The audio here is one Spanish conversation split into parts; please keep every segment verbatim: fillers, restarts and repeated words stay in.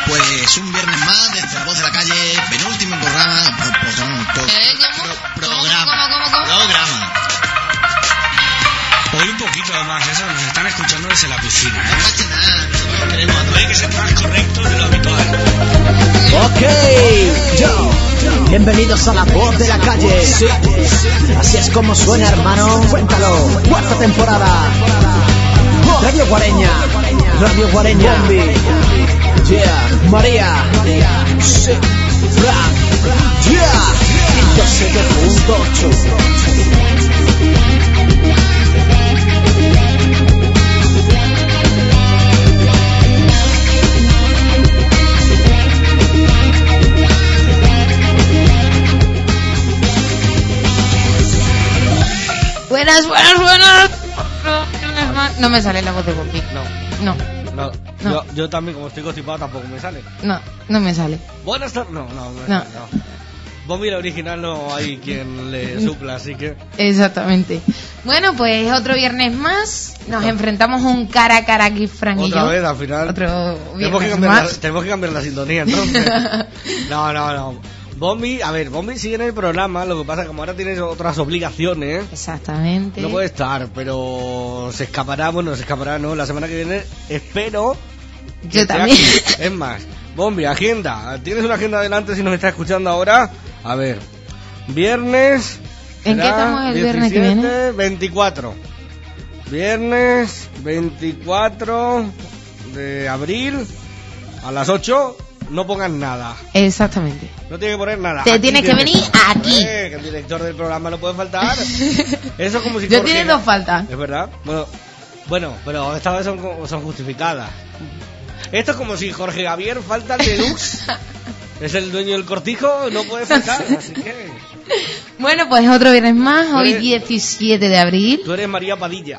Pues un viernes más desde La Voz de la Calle, penúltimo programa. Programa. Pro, ¿Eh? ¿Cómo? pro, ¿Cómo, programa. cómo, cómo, cómo? Programa. Hoy un poquito más, eso nos están escuchando desde la piscina, No ¿eh? pasa nada, nosotros queremos a todos. Hay que ser más correctos de lo habitual. Ok, yo. Bienvenidos a La Voz de la Calle. Sí, así es como suena, hermano. Cuéntalo. Cuarta temporada. Radio Guareña. Radio Guareña. Yeah. María. Sí. Frank. Yeah. ciento siete punto ocho. Buenas, buenas, buenas. No me sale la voz de Bombi. No. No, No, No. Yo, yo también, como estoy constipado, tampoco me sale. no, no me sale. Buenas tardes. No, no, no. No. no. Bombi, la original, no hay quien le supla, así que. Exactamente. Bueno, pues otro viernes más. Nos Otra. enfrentamos un cara a cara aquí, Frank y Otra yo. vez, al final. Otro Tenemos que, viernes cambiar la, más. tenemos que cambiar la sintonía, entonces. No, no, no. Bombi, a ver, Bombi sigue en el programa, lo que pasa es que como ahora tienes otras obligaciones, Exactamente. no puede estar, pero se escapará, bueno, se escapará, ¿no? La semana que viene espero que Yo esté también. aquí. Es más, Bombi, agenda. ¿Tienes una agenda adelante si nos estás escuchando ahora? A ver, viernes... ¿En qué será estamos el viernes que diecisiete, viene? veinticuatro. Viernes veinticuatro de abril a las ocho. No pongas nada. Exactamente. No tiene que poner nada. Te Aquí tienes que tiene venir estar. aquí. Eh, que el director del programa no puede faltar. Eso es como si Yo Jorge- tiene dos faltas. Es verdad. Bueno, bueno, pero estas veces son, son justificadas. Esto es como si Jorge Javier falta el deluxe. Es el dueño del cortijo, no puede faltar. Así que Bueno, pues otro viernes más. Hoy eres- diecisiete de abril. tú eres María Padilla.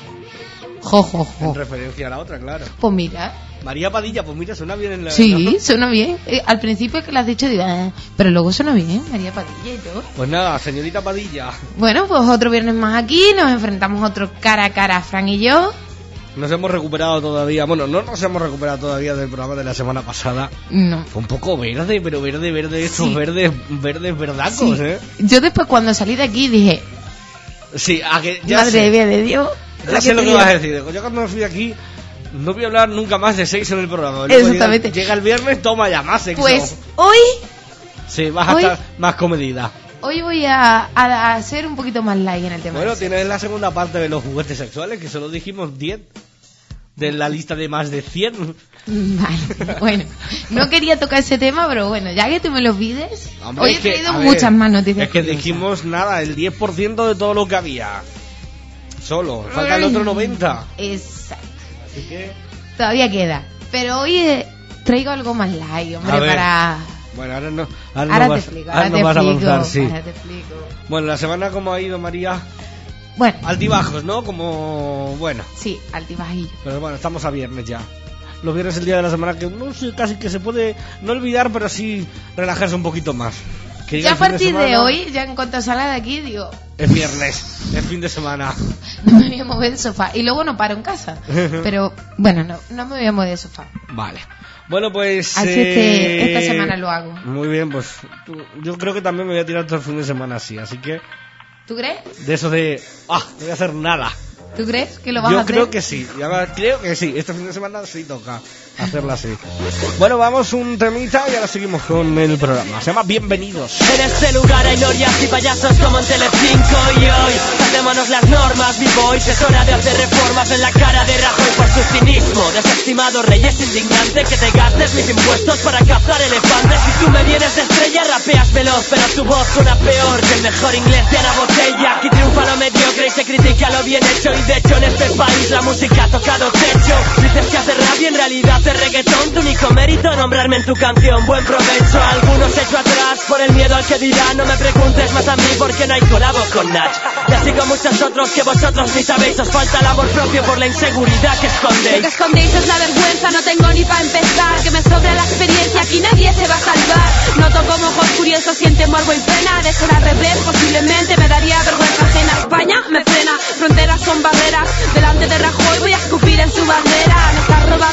Jo, jo, En jo. referencia a la otra, claro. Pues mira. María Padilla, pues mira, suena bien en la... Sí, ¿no? suena bien. Eh, al principio que lo has dicho, digo, ah, pero luego suena bien, María Padilla y todo. Pues nada, señorita Padilla. Bueno, pues otro viernes más aquí, nos enfrentamos otro cara a cara, Fran y yo. Nos hemos recuperado todavía. Bueno, no nos hemos recuperado todavía del programa de la semana pasada. No. Fue un poco verde, pero verde, verde, estos Sí. verdes, verdes verdacos, Sí. ¿eh? Yo después cuando salí de aquí dije, Sí, a que ya madre sé, mía de Dios. ya sé lo que tenía. vas a decir. Yo cuando me fui de aquí no voy a hablar nunca más de sexo en el programa. Luego Exactamente. Llega, llega el viernes, toma ya más sexo. Pues hoy, Sí, vas a hoy- estar más comedida. hoy voy a, a, a hacer un poquito más light en el tema. Bueno, ese. tienes la segunda parte de los juguetes sexuales, que solo dijimos diez de la lista de más de cien. Vale, bueno, no quería tocar ese tema, pero bueno, ya que tú me lo pides, Hombre, hoy es he que, traído a ver, muchas más noticias. Es que curiosas. dijimos nada, el diez por ciento de todo lo que había. Solo, falta el otro noventa. Exacto, Así que, todavía queda. Pero hoy eh, traigo algo más light, A hombre, ver. para... bueno, ahora no, ahora Ahora no te vas, explico, ahora ahora no te vas a explico, avanzar, sí. ahora te explico. Bueno, la semana como ha ido, María, Bueno, altibajos, ¿no? Como, bueno, sí, altibajillo. pero bueno, estamos a viernes ya. Los viernes es el día de la semana que no sé, casi que se puede no olvidar, pero sí relajarse un poquito más. Que llega Ya a el fin partir de, semana, hoy, ya en cuanto salga de aquí, digo, es viernes, es fin de semana. no me voy a mover del sofá. Y luego no paro en casa. Pero, bueno, no, no me voy a mover del sofá. Vale. Bueno, pues... Así eh, que esta semana lo hago. Muy bien, pues tú- yo creo que también me voy a tirar todo el fin de semana así, así que ¿Tú crees? de eso de... Ah, no voy a hacer nada. ¿Tú crees que lo vas Yo a hacer? creo que sí, ya va- creo que sí, este fin de semana sí toca hacerla así. Bueno, vamos un temita y ahora seguimos con el programa. Se llama Bienvenidos. En este lugar hay norias y payasos como en Telecinco. Y hoy saltémonos las normas, B-Boys. Es hora de hacer reformas en la cara de Rajoy por su cinismo. Desestimado rey, es indignante que te gastes mis impuestos para cazar elefantes. Si tú me vienes de estrella, rapeas veloz, pero tu voz suena peor que el mejor inglés de Ana Botella. Aquí triunfa lo mediocre y se critica lo bien hecho. Y de hecho en este país la música ha tocado techo. Dices que hace rap y en realidad hace reggaetón. Tu único mérito nombrarme en tu canción. Buen provecho, algunos hecho atrás por el miedo al que dirá. No me preguntes más a mí porque no hay colabo con Nach. Y así con muchos otros que vosotros ni sabéis. Os falta el amor propio por la inseguridad que Lo escondéis. que escondéis es la vergüenza, no tengo ni para empezar. Que me sobra la experiencia, aquí nadie se va a salvar. Noto como ojos curiosos sienten morbo y pena. De ser al revés, posiblemente me daría vergüenza ajena. España me frena, fronteras son barreras. Delante de Rajoy voy a escupir en su bandera. Me estás robando la fe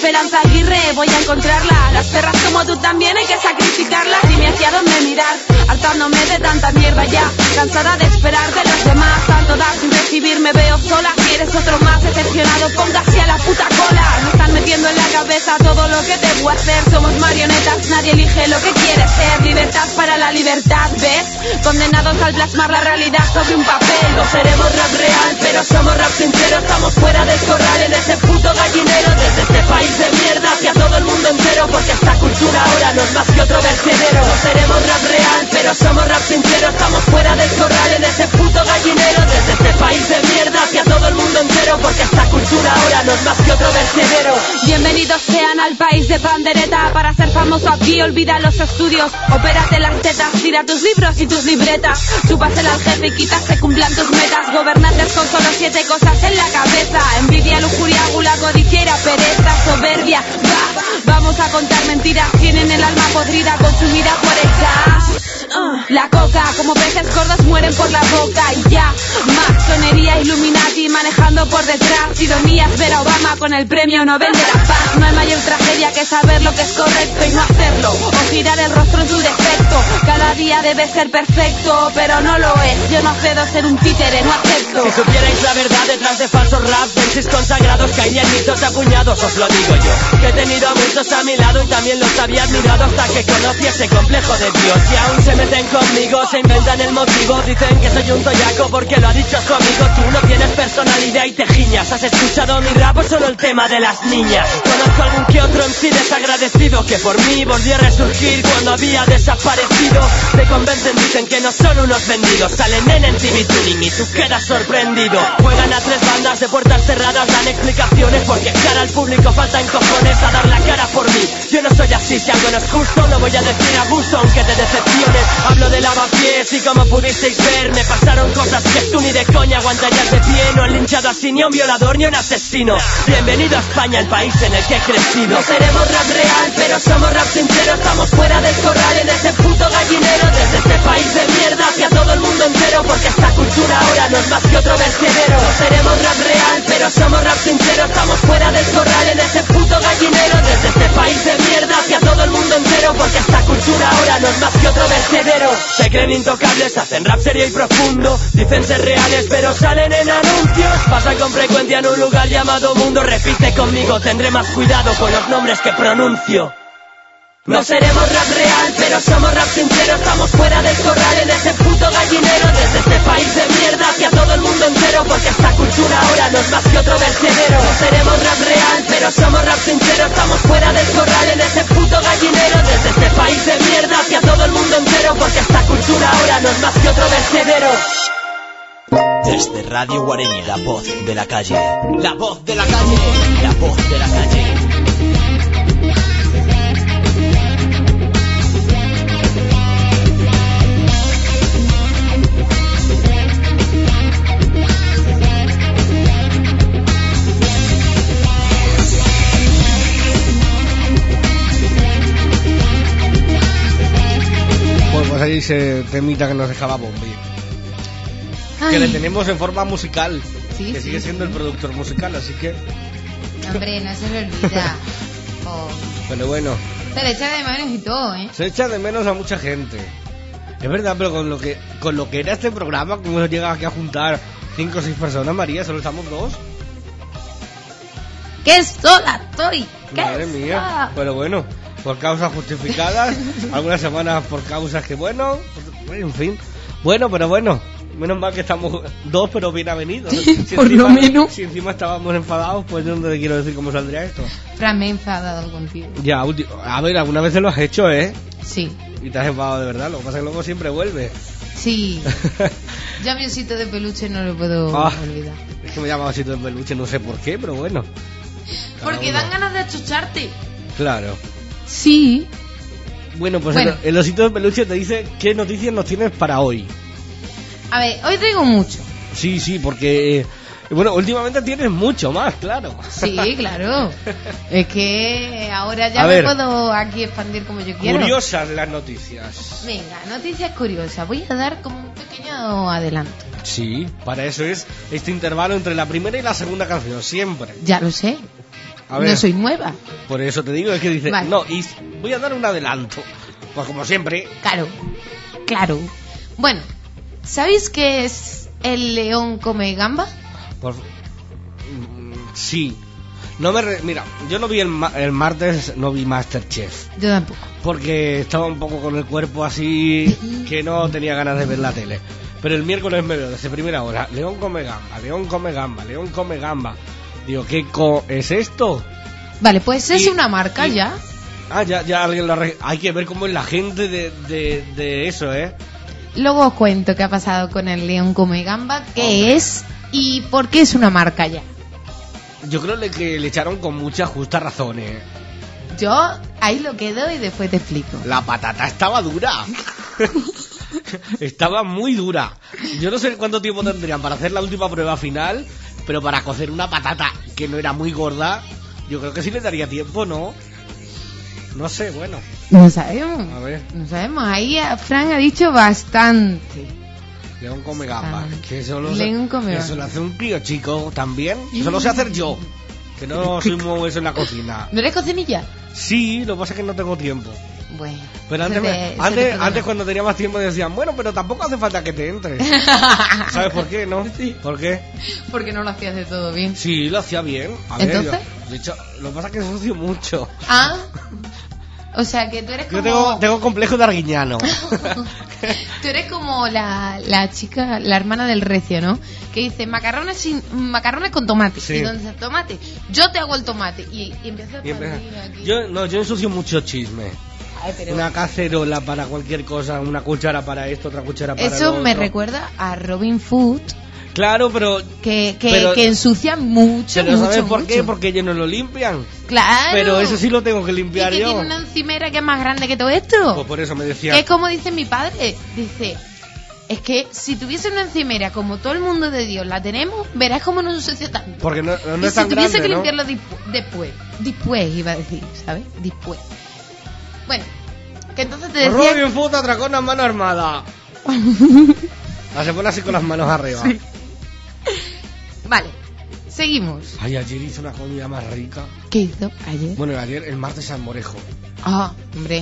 Esperanza Aguirre, voy a encontrarla. Las perras como tú también hay que sacrificarlas. Dime hacia dónde mirar, hartándome de tanta mierda ya. Cansada de esperar de los demás, tanto dar sin recibir, me veo sola. Si eres otro más decepcionado, póngase a la puta cola. Me están metiendo en la cabeza todo lo que debo hacer. Somos marionetas, nadie elige lo que quiere ser. Libertad para la libertad, ¿ves? Condenados al plasmar la realidad sobre un papel. No seremos rap real, pero somos rap sincero. Estamos fuera del corral en ese puto gallinero. Desde este país de mierda hacia todo el mundo entero, porque esta cultura ahora no es más que otro vertedero. No seremos rap real, pero somos rap sincero. Estamos fuera del corral en ese puto gallinero. Desde este país de mierda hacia todo el mundo entero, porque esta cultura ahora no es más que otro vertedero. Bienvenidos sean al país de pandereta. Para ser famoso aquí olvida los estudios. Opérate las tetas, tira tus libros y tus libretas. Chúpasela al jefe y quita se cumplan tus metas. Gobernantes con solo siete cosas en la cabeza: envidia, lujuria, gula, codicia y pereza, soberbia. Bah, vamos a contar mentiras. Tienen el alma podrida, consumida por el gas. Uh, la coca, como peces gordos mueren por la boca. Y ya, masonería, Illuminati manejando por detrás. Ironías, ver a Obama con el premio Nobel de la Paz. No hay mayor tragedia que saber lo que es correcto y no hacerlo, o girar el rostro en su defecto. Cada día debe ser perfecto, pero no lo es. Yo no cedo ser un títere, no acepto. Si supierais la verdad detrás de falsos raps, versos consagrados, caerían mitos a puñados, os lo digo yo. Que he tenido a muchos a mi lado y también los había admirado hasta que conocí ese complejo de Dios. Y aún se meten conmigo, se inventan el motivo. Dicen que soy un toyaco porque lo ha dicho su amigo. Tú no tienes personalidad y te giñas. ¿Has escuchado mi rap o solo el tema de las niñas? Conozco algún que otro en sí desagradecido que por mí volvió a resurgir cuando había desaparecido. Te convencen, dicen que no son unos vendidos. Salen en M T V Tuning y tú quedas sorprendido. Juegan a tres bandas de puertas cerradas, dan explicaciones porque cara al público faltan cojones a dar la cara por mí. Yo no soy así, si algo no es justo no voy a decir abuso aunque te decepciones. Hablo de lavapiés y como pudisteis ver me pasaron cosas que tú ni de coña aguantarías de pie. No han linchado así ni a un violador ni a un asesino. Bienvenido a España, el país en el que he crecido. No seremos rap real, pero somos rap sincero. Estamos fuera del corral en ese puto gallinero. Desde este país de mierda hacia todo el mundo entero, porque esta cultura ahora no es más que otro vertedero. No seremos rap real, pero somos rap sincero. Estamos fuera del corral en ese puto gallinero. Desde este país de mierda hacia todo el mundo entero, porque esta cultura ahora no es más que otro vertedero. Se creen intocables, hacen rap serio y profundo. Dicen ser reales pero salen en anuncios. Pasan con frecuencia en un lugar llamado mundo. Repite conmigo, tendré más cuidado con los nombres que pronuncio. No seremos rap real, pero somos rap sincero. Estamos fuera del corral en ese puto gallinero. Desde este país de mierda hacia todo el mundo entero, porque esta cultura ahora no es más que otro vertedero. No seremos rap real, pero somos rap sincero. Estamos fuera del corral en ese puto gallinero. Desde este país de mierda hacia todo el mundo entero, porque esta cultura ahora no es más que otro vertedero. Desde Radio Guareña, la voz de la calle. La voz de la calle. La voz de la calle. Pues ahí se temita que nos dejaba Bombi. Que le tenemos en forma musical. Sí, que sí, sigue sí. siendo el productor musical, así que. Hombre, no se le olvida. Oh. Pero bueno, Se le echa de menos y todo, ¿eh? se echa de menos a mucha gente. Es verdad, pero con lo que con lo que era este programa, como se llega aquí a juntar cinco o seis personas, María, solo estamos dos. ¡Qué sola estoy! ¡Qué Madre mía. sola! Pero bueno, por causas justificadas, algunas semanas por causas que bueno, pues, en fin. Bueno, pero bueno, menos mal que estamos dos, pero bien avenidos. Si Por lo menos. Si encima estábamos enfadados, pues yo no te quiero decir cómo saldría esto. Fran, me he enfadado contigo. Ya, ulti- a ver, alguna vez lo has hecho, ¿eh? Sí, Y te has enfadado de verdad, lo que pasa es que luego siempre vuelve. sí. Yo a mi osito de peluche no lo puedo Ah, olvidar. es que me llama osito de peluche, no sé por qué, pero bueno. Cada Porque uno. dan ganas de achucharte. Claro. Sí. Bueno, pues Bueno. El, el osito de peluche te dice qué noticias nos tienes para hoy. A ver, hoy traigo mucho. Sí, sí, porque... eh, bueno, últimamente tienes mucho más, claro. Sí, claro. Es que ahora ya A me ver. puedo aquí expandir como yo quiero. Curiosas las noticias. Venga, noticias curiosas. Voy a dar como un pequeño adelanto. Sí, para eso es este intervalo entre la primera y la segunda canción, siempre. Ya lo sé. A ver. No soy nueva. Por eso te digo, es que dice, Vale. no, y voy a dar un adelanto. Pues como siempre. Claro, claro. Bueno, ¿sabéis qué es el león come gamba? Por... Mm, sí. No me re- Mira, yo no vi el, ma- el martes, no vi Masterchef. Yo tampoco. Porque estaba un poco con el cuerpo así que no tenía ganas de ver la tele. Pero el miércoles me veo desde primera hora. León come gamba, León come gamba, León come gamba. Digo, ¿qué co es esto? Vale, pues es Y- una marca y- ya. Ah, ya, ya alguien lo ha re- Hay que ver cómo es la gente de, de, de eso, ¿eh? Luego os cuento qué ha pasado con el león come gamba, qué Hombre. es y por qué es una marca ya. Yo creo le- que le echaron con muchas justas razones. Yo ahí lo quedo y después te explico. La patata estaba dura. Estaba muy dura. Yo no sé cuánto tiempo tendrían para hacer la última prueba final, pero para cocer una patata que no era muy gorda, yo creo que sí le daría tiempo, ¿no? No sé, bueno. No sabemos. A ver. No sabemos. Ahí eh, Fran ha dicho bastante. León come gamba. Ah, Que eso lo, León come eso gamba. lo hace un crío chico también. Eso lo sé hacer yo. Que no soy muy eso en la cocina. ¿No eres cocinilla? Sí, lo que pasa es que no tengo tiempo. Bueno. Pero antes, se me- te- se te antes, perdona. antes cuando tenía más tiempo decían, bueno, pero tampoco hace falta que te entres. ¿Sabes por qué, no? Sí. ¿Por qué? Porque no lo hacías de todo bien. Sí, lo hacía bien. A ver, ¿Entonces? yo- de hecho, lo que pasa es que ensucio mucho. Ah. O sea, que tú eres como... Yo tengo, tengo complejo de arguiñano. Tú eres como la, la chica, la hermana del recio, ¿no? Que dice macarrones sin macarrones con tomate. Sí. ¿Y dónde está el tomate? Yo te hago el tomate. Y, y empieza a Y empieza- partir aquí. yo, no, yo ensucio mucho chisme. Ay, pero Una cacerola para cualquier cosa, una cuchara para esto, otra cuchara para eso lo me otro. recuerda a Robin Hood, Claro, pero... que, que, Pero- que ensucia mucho, ¿Pero mucho, sabes por mucho. qué? Porque ellos no lo limpian. Claro. Pero eso sí lo tengo que Y limpiar que yo. tiene una encimera que es más grande que todo esto. Pues por eso me decía... Que es como dice mi padre, dice, es que si tuviese una encimera como todo el mundo de Dios la tenemos, verás cómo no ensucia tanto. Porque no, no y es si tan tuviese grande, que ¿no? limpiarlo dispu- después, después iba a decir, ¿sabes? Después. Bueno, que entonces te decía... Robin Hood atracó una mano armada. La se pone así con las manos arriba. Sí. Vale, seguimos. Ay, ayer hice una comida más rica. ¿Qué hizo ayer? Bueno, ayer, el martes salmorejo. Ah, hombre.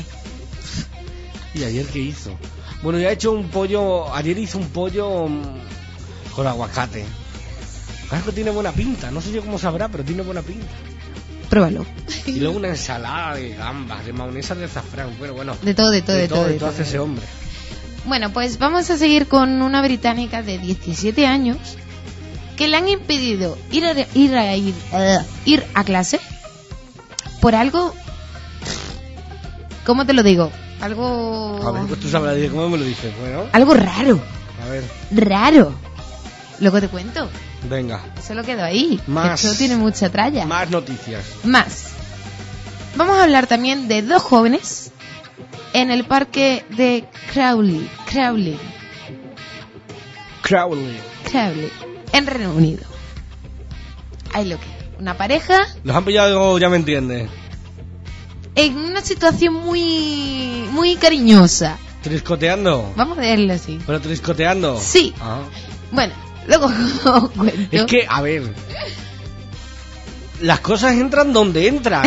¿Y ayer qué hizo? Bueno, ya he hecho un pollo... Ayer hice un pollo mm, con aguacate. Claro que tiene buena pinta. No sé yo cómo sabrá, pero tiene buena pinta. Pruébalo. Y luego una ensalada de gambas, de mayonesa de azafrán. Bueno, bueno. De todo, de todo, de, todo. de de todo todo. hace ese hombre. Bueno, pues vamos a seguir con una británica de diecisiete años que le han impedido ir a ir a, ir, uh, ir a clase por algo, ¿cómo te lo digo? Algo A ver, pues tú sabes cómo me lo dices, bueno. algo raro, A ver, raro. Luego te cuento. venga. Solo quedó ahí. Más. Esto tiene mucha tralla. Más noticias. Más. Vamos a hablar también de dos jóvenes en el parque de Crowley, Crowley, Crowley. Crowley, en Reino Unido. Ahí lo que una pareja Los han pillado, ya me entiendes. en una situación muy muy cariñosa. Triscoteando. Vamos a verlo así. Pero triscoteando. Sí. Ah. Bueno, luego os cuento. Es que, a ver. Las cosas entran donde entran.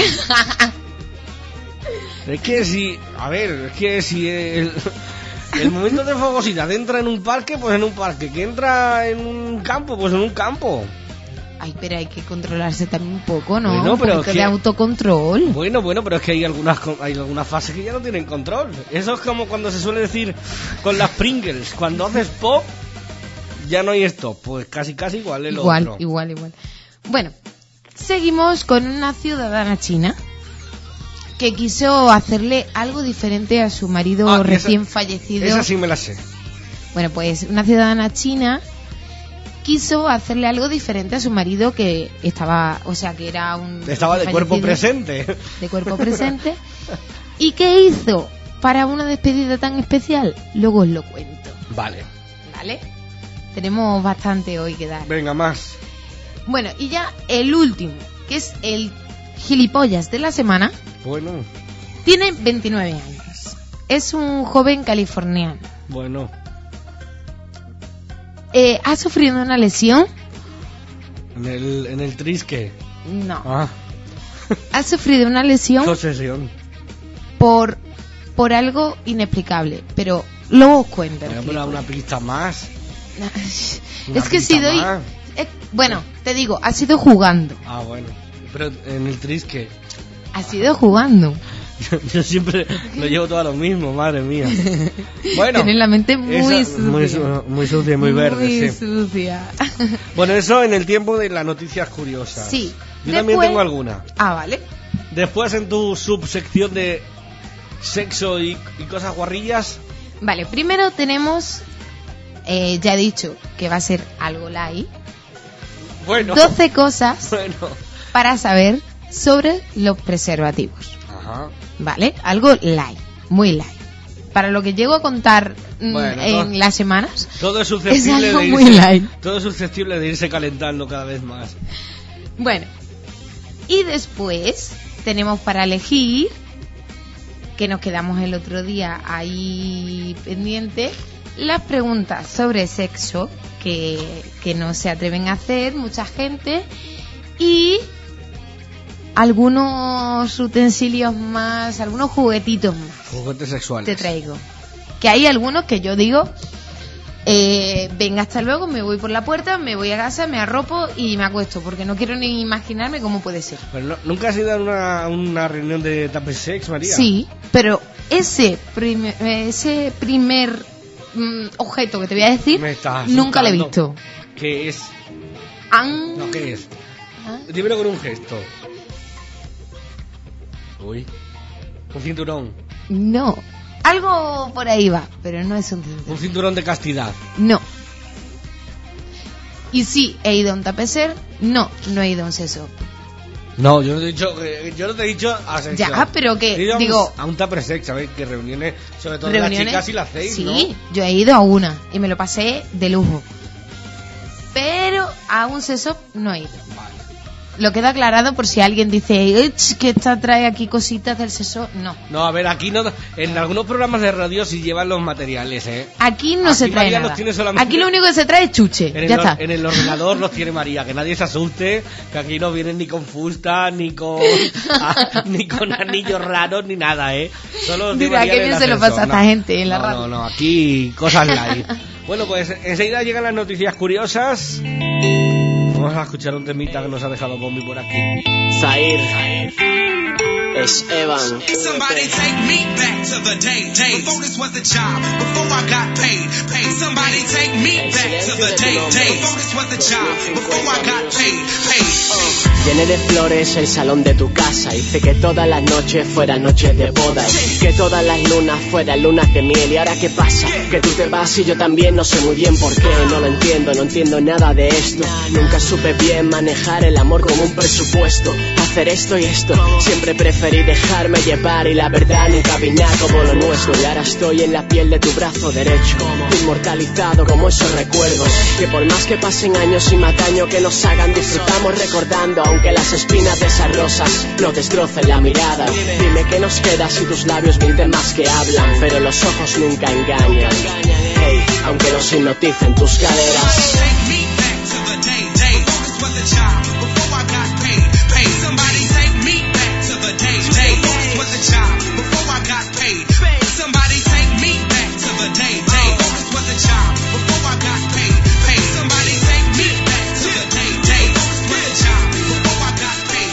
Es que si, a ver, es que si el, el momento de fogosidad entra en un parque, pues en un parque. Que entra en un campo, pues en un campo. Ay, pero hay que controlarse también un poco, ¿no? Bueno, un pero poquito es que- de autocontrol. Bueno, bueno, pero es que hay algunas co- hay algunas fases que ya no tienen control. Eso es como cuando se suele decir con las Pringles. Cuando haces pop, ya no hay stop. Pues casi, casi igual es lo Igual, otro. igual, igual. Bueno, seguimos con una ciudadana china que quiso hacerle algo diferente a su marido Ah, y recién esa- fallecido. Esa sí me la sé. Bueno, pues una ciudadana china quiso hacerle algo diferente a su marido que estaba, o sea, que era un Estaba de recién cuerpo fallecido, presente. de cuerpo presente. ¿Y qué hizo para una despedida tan especial? Luego os lo cuento, Vale. ¿vale? Tenemos bastante hoy que dar. Venga, más. Bueno, y ya el último, que es el gilipollas de la semana, Bueno, tiene veintinueve años. Es un joven californiano. bueno. Eh, ¿Ha sufrido una lesión? En el, en el trisque. No. Ah, has sufrido una lesión Obsesión. por por algo inexplicable, pero luego os cuento. Voy a poner una pista más. Una Es que pista si doy... más. eh, bueno, te digo, ha sido jugando. Ah, bueno. Pero en el trisque. Ha sido jugando. Yo, yo siempre lo llevo todo a lo mismo, madre mía. Bueno. Tienes la mente muy esa- sucia. Muy, su- muy sucia y muy verde, Muy sí. sucia. Bueno, eso en el tiempo de las noticias curiosas. Sí. Yo también Después- tengo alguna. Ah, vale. Después en tu subsección de sexo y, y cosas guarrillas. Vale, primero tenemos, eh, ya he dicho que va a ser algo light, Bueno. doce cosas Bueno. para saber sobre los preservativos. Ajá. ¿Vale? Algo light, muy light. Para lo que llego a contar mm, Bueno, en todo- las semanas, Todo es susceptible Es algo de muy irse, light. todo es susceptible de irse calentando cada vez más. bueno. Y después tenemos para elegir, que nos quedamos el otro día ahí pendiente, las preguntas sobre sexo que, que no se atreven a hacer mucha gente y algunos utensilios más, algunos juguetitos más Juguetes sexuales. te traigo. Que hay algunos que yo digo, eh, venga, hasta luego, me voy por la puerta, me voy a casa, me arropo y me acuesto, porque no quiero ni imaginarme cómo puede ser. Pero no- ¿Nunca has ido a una, una reunión de Tape Sex, María? Sí, pero ese primer, ese primer mm, objeto que te voy a decir, Me estás nunca lo he asustando. visto. ¿Qué es? An- No, ¿qué es? ¿Ah? Dímelo con un gesto. Uy. Un cinturón. No, algo por ahí va, pero no es un Un cinturón. cinturón de castidad. No. Y sí, he ido a un tapecer, no, no he ido a un seso. No, yo no te he dicho, eh, yo no te he dicho a sexo. Ya, pero que, He ido a un- digo- a un Tape Sex, ¿sabes? Que reuniones, sobre todo ¿Reuniones? las chicas y las hacéis, Sí, ¿no? yo he ido a una y me lo pasé de lujo. Pero a un seso no he ido. Vale. Lo queda aclarado por si alguien dice "Ech, que esta trae aquí cositas del seso". No. No, a ver, aquí no. En algunos programas de radio sí llevan los materiales, ¿eh? Aquí no Aquí se trae María nada. los tiene solamente- Aquí lo único que se trae es chuche. En el, Ya or- está. en el ordenador los tiene María, que nadie se asuste, que aquí no vienen ni con fusta, ni con ah, ni con anillos raros, ni nada, ¿eh? Solo los tiene Mira, María qué en el bien se lo ascensor, pasa a no. esta gente en la no, radio. No, no, aquí cosas light. Bueno, pues enseguida llegan las noticias curiosas. Vamos a escuchar un temita que nos ha dejado Bombi por aquí. Zair es Evan. Somebody take me back to the day, day before this was a job, before I got paid, paid. Somebody take me back to the day, day before this was a job, before I got paid, paid. Llené de flores el salón de tu casa. Hice que todas las noches fueran noches de bodas, que todas las lunas fueran lunas de miel. ¿Y ahora qué pasa? Que tú te vas y yo también no sé muy bien por qué. No lo entiendo, no entiendo nada de esto. Nunca supe bien manejar el amor como un presupuesto. Hacer esto y esto, siempre preferí dejarme llevar. Y la verdad nunca vi nada como lo nuestro. Y ahora estoy en la piel de tu brazo derecho, inmortalizado como esos recuerdos, que por más que pasen años y más daño que nos hagan, disfrutamos recordando. Aunque las espinas de esas rosas no destrocen la mirada. Dime qué nos queda si tus labios mienten más que hablan, pero los ojos nunca engañan. Hey, aunque nos hipnoticen tus caderas. Take me back to the day, day before this was a job, before I got paid, paid. Somebody take me back to the day, day before this was a job, before I got paid. Somebody take me back to the day, day before this was a job, before I got paid, paid. Somebody take me back to the day, day before this was a job, before I got paid.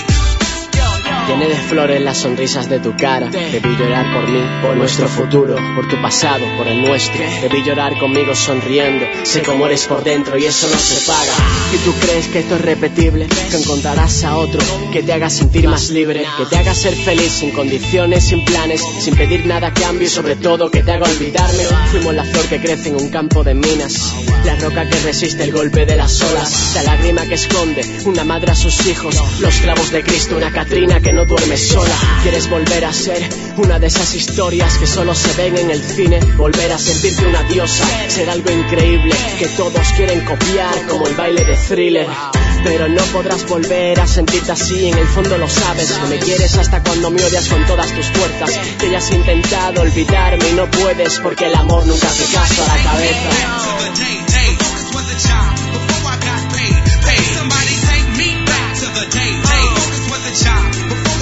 Llené de flores las sonrisas de tu cara. Debí llorar por mí, por nuestro futuro, por tu pasado, por el nuestro. Debí llorar conmigo sonriendo. Sé cómo eres por dentro y eso no se paga. ¿Y tú crees que esto es repetible? Que encontrarás a otro que te haga sentir más libre, que te haga ser feliz sin condiciones, sin planes, sin pedir nada a cambio y sobre todo que te haga olvidarme. Fuimos la flor que crece en un campo de minas, la roca que resiste el golpe de las olas, la lágrima que esconde una madre a sus hijos, los clavos de Cristo, una Catrina que no duerme sola. ¿Quieres volver a ser una de esas historias que solo se ven en el cine? Volver a sentirte una diosa, ser algo increíble que todos quieren copiar, como el baile de Thriller. Pero no podrás volver a sentirte así, en el fondo lo sabes, que me quieres hasta cuando me odias con todas tus fuerzas, que ya has intentado olvidarme y no puedes, porque el amor nunca hace caso a la cabeza. To the day, day before this was a job, before I got paid, paid. Somebody take me back to the day, day before this was a job, before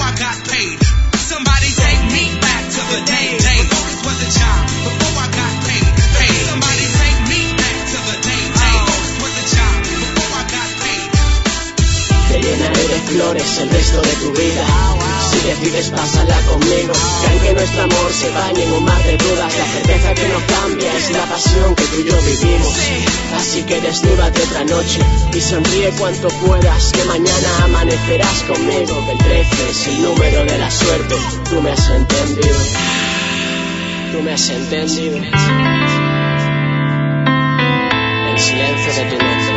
quieres, pásala conmigo. Creen que nuestro amor se baña en un mar de dudas. La certeza que no cambia es la pasión que tú y yo vivimos. Así que desnúdate otra noche y sonríe cuanto puedas, que mañana amanecerás conmigo. Que el trece es el número de la suerte. Tú me has entendido. Tú me has entendido. El silencio de tu nombre.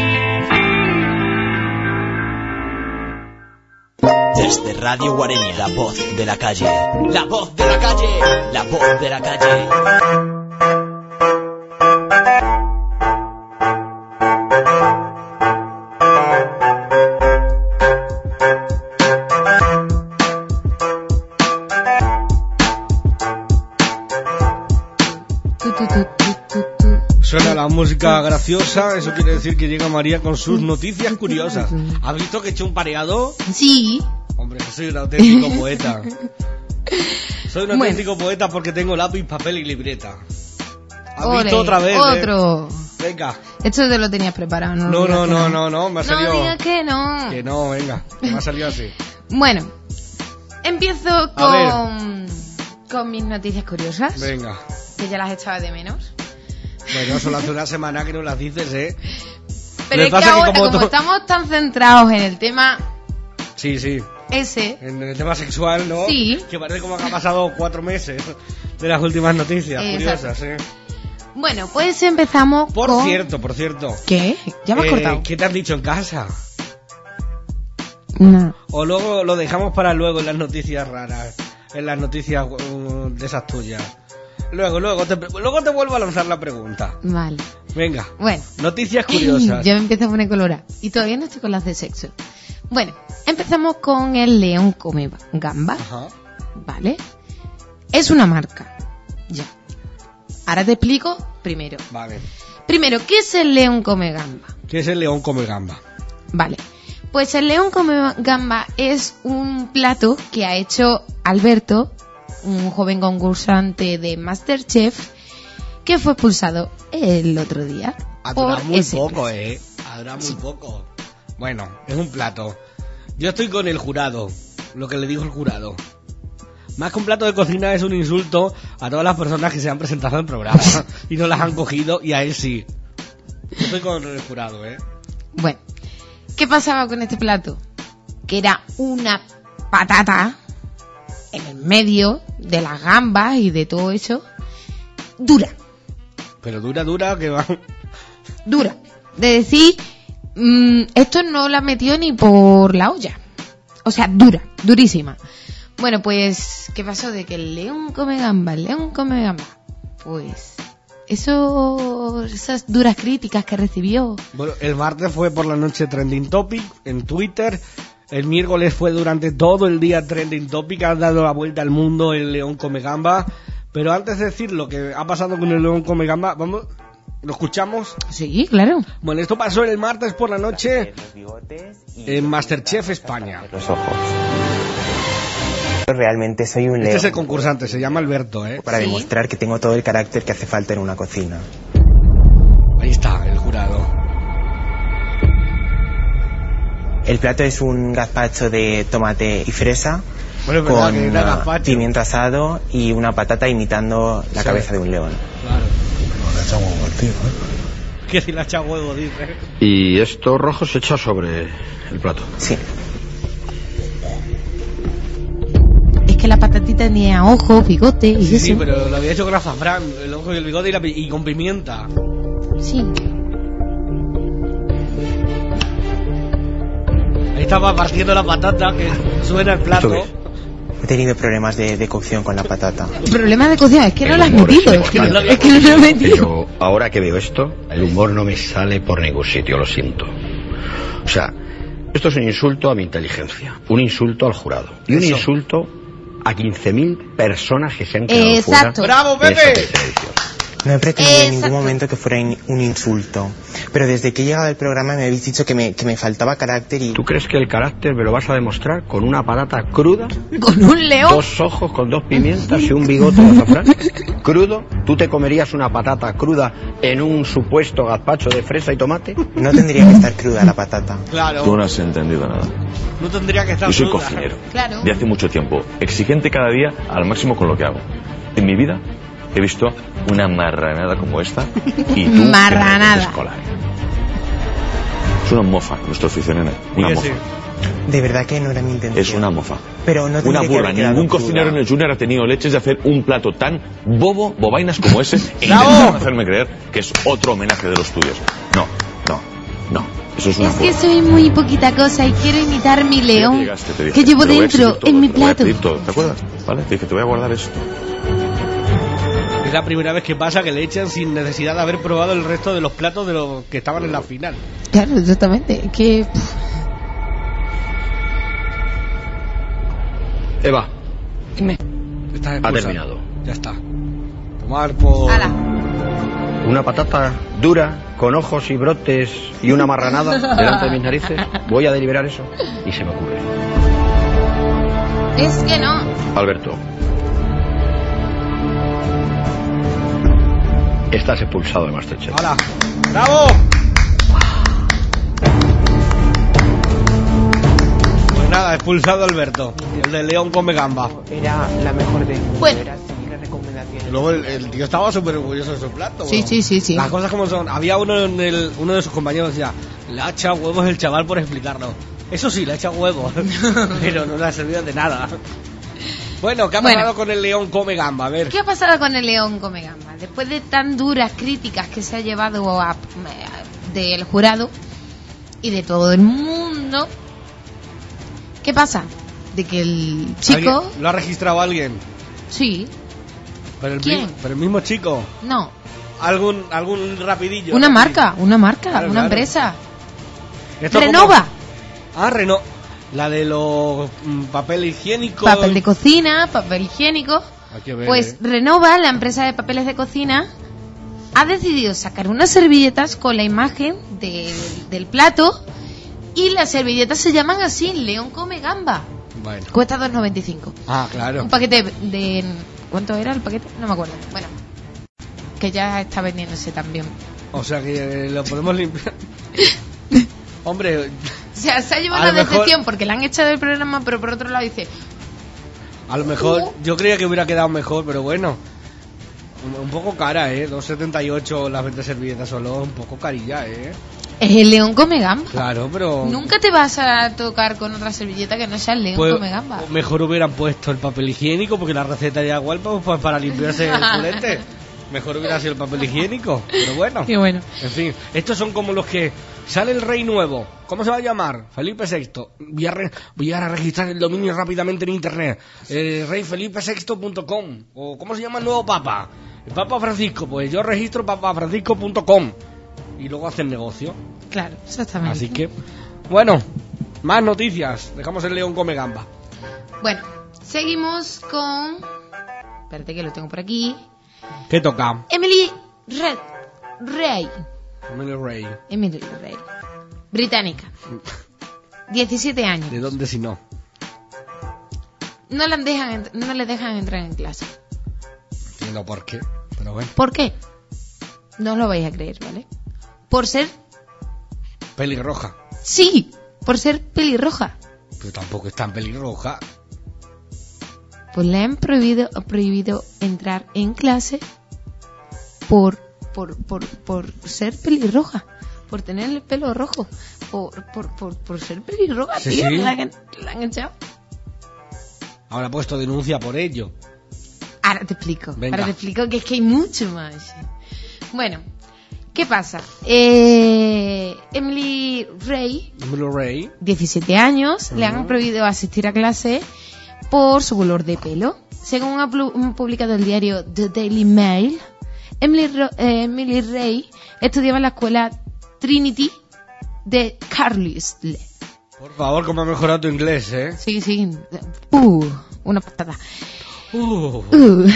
Desde Radio Guareña, la voz de la calle. La voz de la calle. La voz de la calle. Suena la música graciosa, eso quiere decir que llega María con sus noticias curiosas. ¿Has visto que he hecho un pareado? Sí. Hombre, soy un auténtico poeta. Soy un auténtico Bueno. poeta porque tengo lápiz, papel y libreta. ¿Has Ole, visto otra vez? Otro. Eh? Venga. Esto te lo tenías preparado, ¿no? No, no, digas que no, no, no, me ha salido... No digas que no. Que no, venga, que me ha salido así. Bueno, empiezo A con, con mis noticias curiosas, Venga. que ya las echaba de menos. Bueno, solo hace una semana que no las dices, ¿eh? Pero Me es que pasa que ahora, como como, tú- estamos tan centrados en el tema Sí, sí. ese, En el tema sexual, ¿no? Sí. Que parece como que ha pasado cuatro meses de las últimas noticias Exacto. curiosas, ¿eh? bueno, pues empezamos Por con... cierto, por cierto. ¿Qué? ¿Ya me has eh, cortado? ¿Qué te han dicho en casa? No. O luego lo dejamos para luego en las noticias raras, en las noticias uh, de esas tuyas. Luego, luego te, luego te vuelvo a lanzar la pregunta. Vale. Venga, Bueno. noticias curiosas. Ya me empiezo a poner colorada. Y todavía no estoy con las de sexo. Bueno, empezamos con el león come gamba. Ajá. ¿Vale? Es una marca. Ya. Ahora te explico primero. Vale. Primero, ¿qué es el león come gamba? ¿Qué es el león come gamba? Vale. Pues el león come gamba es un plato que ha hecho Alberto, un joven concursante de MasterChef, que fue expulsado el otro día. Ha por durado muy ese poco, plato. eh. Ha durado muy poco. Bueno, es un plato. Yo estoy con el jurado, lo que le dijo el jurado. Más que un plato de cocina es un insulto a todas las personas que se han presentado en programa y no las han cogido, y a él sí. Yo estoy con el jurado, eh. Bueno, ¿qué pasaba con este plato? Que era una patata en el medio de las gambas y de todo eso, dura, Pero dura, dura, que va. dura. De decir, mmm, esto no la metió ni por la olla. O sea, dura, durísima. Bueno, pues, ¿qué pasó? De que el león come gamba, el león come gamba. Pues, eso, esas duras críticas que recibió. Bueno, el martes fue por la noche trending topic en Twitter. El miércoles fue durante todo el día trending topic. Ha dado la vuelta al mundo el león come gamba. Pero antes de decir lo que ha pasado con el león come gamba, vamos, ¿lo escuchamos? Sí, claro. Bueno, esto pasó el martes por la noche en MasterChef España. Los ojos. Realmente soy un Este león es el concursante, se llama Alberto, ¿eh? para Sí. demostrar que tengo todo el carácter que hace falta en una cocina. Ahí está, el jurado. El plato es un gazpacho de tomate y fresa Bueno, es verdad con que era ah, gazpacho. pimiento asado y una patata imitando la Sí. cabeza de un león. Claro. Que si la echa huevo, dice. Y esto rojo se echa sobre el plato. Sí. Es que la patatita tenía ojos, bigote y Sí, eso. sí, pero lo había hecho con azafrán, el ojo y el bigote y, la pi- y con pimienta. Sí. Ahí estaba partiendo la patata, que suena el plato. ¿Esto He tenido problemas de, de cocción con la patata. El problema de cocción es que no El lo has humor metido. es Es que, importante. es que no lo has metido. Pero ahora que veo esto, el humor no me sale por ningún sitio, lo siento. O sea, esto es un insulto a mi inteligencia, un insulto al jurado y un Eso. insulto a quince mil personas que se han quedado Exacto. fuera ¡Bravo, de esta Pepe! tercera edición. No he pretendido en Exacto. ningún momento que fuera in- un insulto. Pero desde que he llegado al programa me habéis dicho que me, que me faltaba carácter y... ¿Tú crees que el carácter me lo vas a demostrar con una patata cruda, Con un león. dos ojos con dos pimientas y un bigote de azafrán? crudo? ¿Tú te comerías una patata cruda en un supuesto gazpacho de fresa y tomate? No tendría que estar cruda la patata. Claro. Tú no has entendido nada. No tendría que estar Yo soy cruda. cocinero. Claro. De hace mucho tiempo. Exigente cada día al máximo con lo que hago. En mi vida he visto una marranada como esta y tú Marranada. escolar. Es una mofa nuestro oficio, nene. Una Di que mofa. sí. De verdad que no era mi intención. Es una mofa. Pero no Una tendría que burla. haber quedado Ningún cruda. cocinero en el Junior ha tenido leches de hacer un plato tan bobo, bobainas como ese e ¡Bravo! intentar hacerme creer que es otro homenaje de los tuyos. No, no, no. Eso es una Es que burla. soy muy poquita cosa y quiero imitar mi Ya te león llegaste, te dije, que llevo te lo voy a dentro exigir todo, en mi te lo voy a plato. pedir todo, ¿te acuerdas? Vale, te dije, te voy a guardar esto. Es la primera vez que pasa que le echan sin necesidad de haber probado el resto de los platos de los que estaban en la final. Claro, exactamente. Es que pff, Eva, estás ha expulsada. terminado. Ya está. Tomar por... ala. Una patata dura, con ojos y brotes y una marranada delante de mis narices. Voy a deliberar eso y se me ocurre. Es que no. Alberto, estás expulsado de Masterchef. ¡Hala! ¡Bravo! Pues nada, expulsado Alberto. El de León come gamba. Era la mejor de Bueno. Era seguir las recomendaciones. Y luego el, el tío estaba súper orgulloso de su plato. Sí, bro. sí, sí, sí. Las cosas como son. Había uno en el, uno de sus compañeros que decía, le ha echado huevos el chaval por explicarlo. Eso sí, le ha echado huevos. Pero no le ha servido de nada. Bueno, ¿qué ha Bueno. pasado con el León come gamba? A ver. ¿Qué ha pasado con el león come gamba? Después de tan duras críticas que se ha llevado a, del jurado y de todo el mundo, ¿qué pasa? De que el chico... ¿Alguien- ¿Lo ha registrado alguien? Sí, Pero el, ¿Quién? mi- pero el mismo chico. no. Algún algún rapidillo. Una rapidillo. marca, una marca, Claro, una claro. empresa. Esto Renova. como- Ah, Reno. La de los mm, papel higiénico. Papel de cocina, papel higiénico. Hay que ver, Pues eh. Renova, la empresa de papeles de cocina, ha decidido sacar unas servilletas con la imagen de- del plato y las servilletas se llaman así, León come gamba. Bueno. Cuesta dos noventa y cinco. Ah, claro. Un paquete de... ¿Cuánto era el paquete? No me acuerdo. Bueno, que ya está vendiéndose también. O sea que eh, lo podemos limpiar. Hombre, O sea, se ha llevado A una lo mejor- decepción porque le han echado del programa, pero por otro lado dice... a lo mejor yo creía que hubiera quedado mejor, pero bueno. Un, un poco cara, ¿eh? dos setenta y ocho las veinte servilletas solo, un poco carilla, ¿eh? Es el León come gamba. Claro, pero... Nunca te vas a tocar con otra servilleta que no sea el León pues, come gamba. mejor hubieran puesto el papel higiénico, porque la receta ya igual pues, pues, para limpiarse el culete. Mejor hubiera sido el papel higiénico, pero bueno. Qué bueno. En fin, estos son como los que sale el rey nuevo. ¿Cómo se va a llamar? Felipe sexto. Voy a, re- voy a registrar el dominio rápidamente en internet. Eh, rey felipe sexto punto com. O ¿cómo se llama el nuevo papa? El Papa Francisco. Pues yo registro papa francisco punto com. Y luego hacen negocio. Claro, exactamente. Así que, bueno, más noticias. Dejamos el León come gamba. Bueno, seguimos con... Espérate que lo tengo por aquí. ¿Qué toca? Emily Red Rey. Emily Rey. Emily Rey. Británica. diecisiete años. ¿De dónde si no? No, la dejan, ent- no le dejan entrar en clase. Entiendo por qué, pero bueno. ¿Por qué? No os lo vais a creer, ¿vale? Por ser... Pelirroja. Sí, por ser pelirroja. Pero tampoco es tan pelirroja. Pues le han prohibido, prohibido entrar en clase por, por, por, por ser pelirroja. Por tener el pelo rojo. Por, por, por, por ser pelirroja, Sí, tío. sí. La, han, la han echado. Ahora ha puesto denuncia por ello. Ahora te explico. Venga. Ahora te explico que es que hay mucho más. Bueno, ¿qué pasa? Eh, Emily Ray, Emily Rey. diecisiete años, le han Ujú. prohibido asistir a clase por su color de pelo. Según ha plu- publicado el diario The Daily Mail, Emily, Ro- eh, Emily Ray estudiaba en la escuela Trinity de Carlisle. Por favor, cómo ha mejorado tu inglés, ¿eh? Sí, sí. Uh, una patada. Uh. Uh.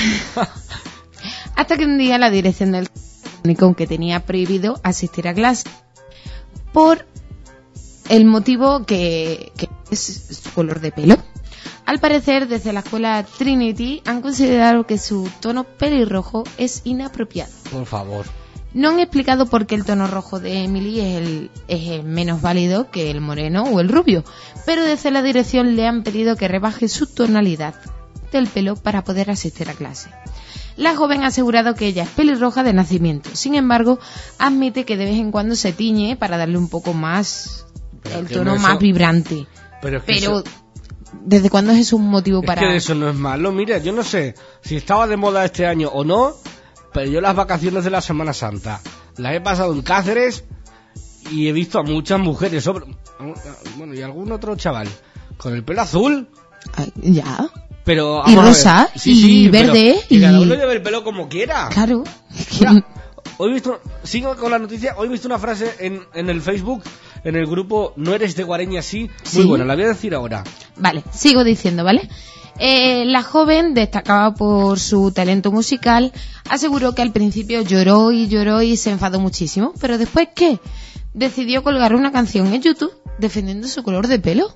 Hasta que un día la dirección del técnico, que tenía prohibido asistir a clase por el motivo que, que es su color de pelo, Al parecer, desde la escuela Trinity han considerado que su tono pelirrojo es inapropiado. Por favor. No han explicado por qué el tono rojo de Emily es el, es el menos válido que el moreno o el rubio, pero desde la dirección le han pedido que rebaje su tonalidad del pelo para poder asistir a clase. La joven ha asegurado que ella es pelirroja de nacimiento, sin embargo, admite que de vez en cuando se tiñe para darle un poco más, Pero el que tono no más eso- vibrante. Pero, es que Pero, eso- ¿desde cuándo es eso un motivo es para...? que eso no es malo. Mira, yo no sé si estaba de moda este año o no, pero yo las vacaciones de la Semana Santa las he pasado en Cáceres y he visto a muchas mujeres, sobre, bueno, y algún otro chaval con el pelo azul, Ay, ya. pero Y vamos a ver. rosa, Sí, y sí, pero verde, que cada y- uno lleve el pelo como quiera. Claro. Mira, hoy he visto, sigo con la noticia, hoy he visto una frase en, en el Facebook, en el grupo No eres de Guareña, sí, muy ¿Sí? buena, la voy a decir ahora. Vale, sigo diciendo, ¿vale? Eh, la joven, destacada por su talento musical, aseguró que al principio lloró y lloró y se enfadó muchísimo, pero después, ¿qué? Decidió colgar una canción en YouTube defendiendo su color de pelo.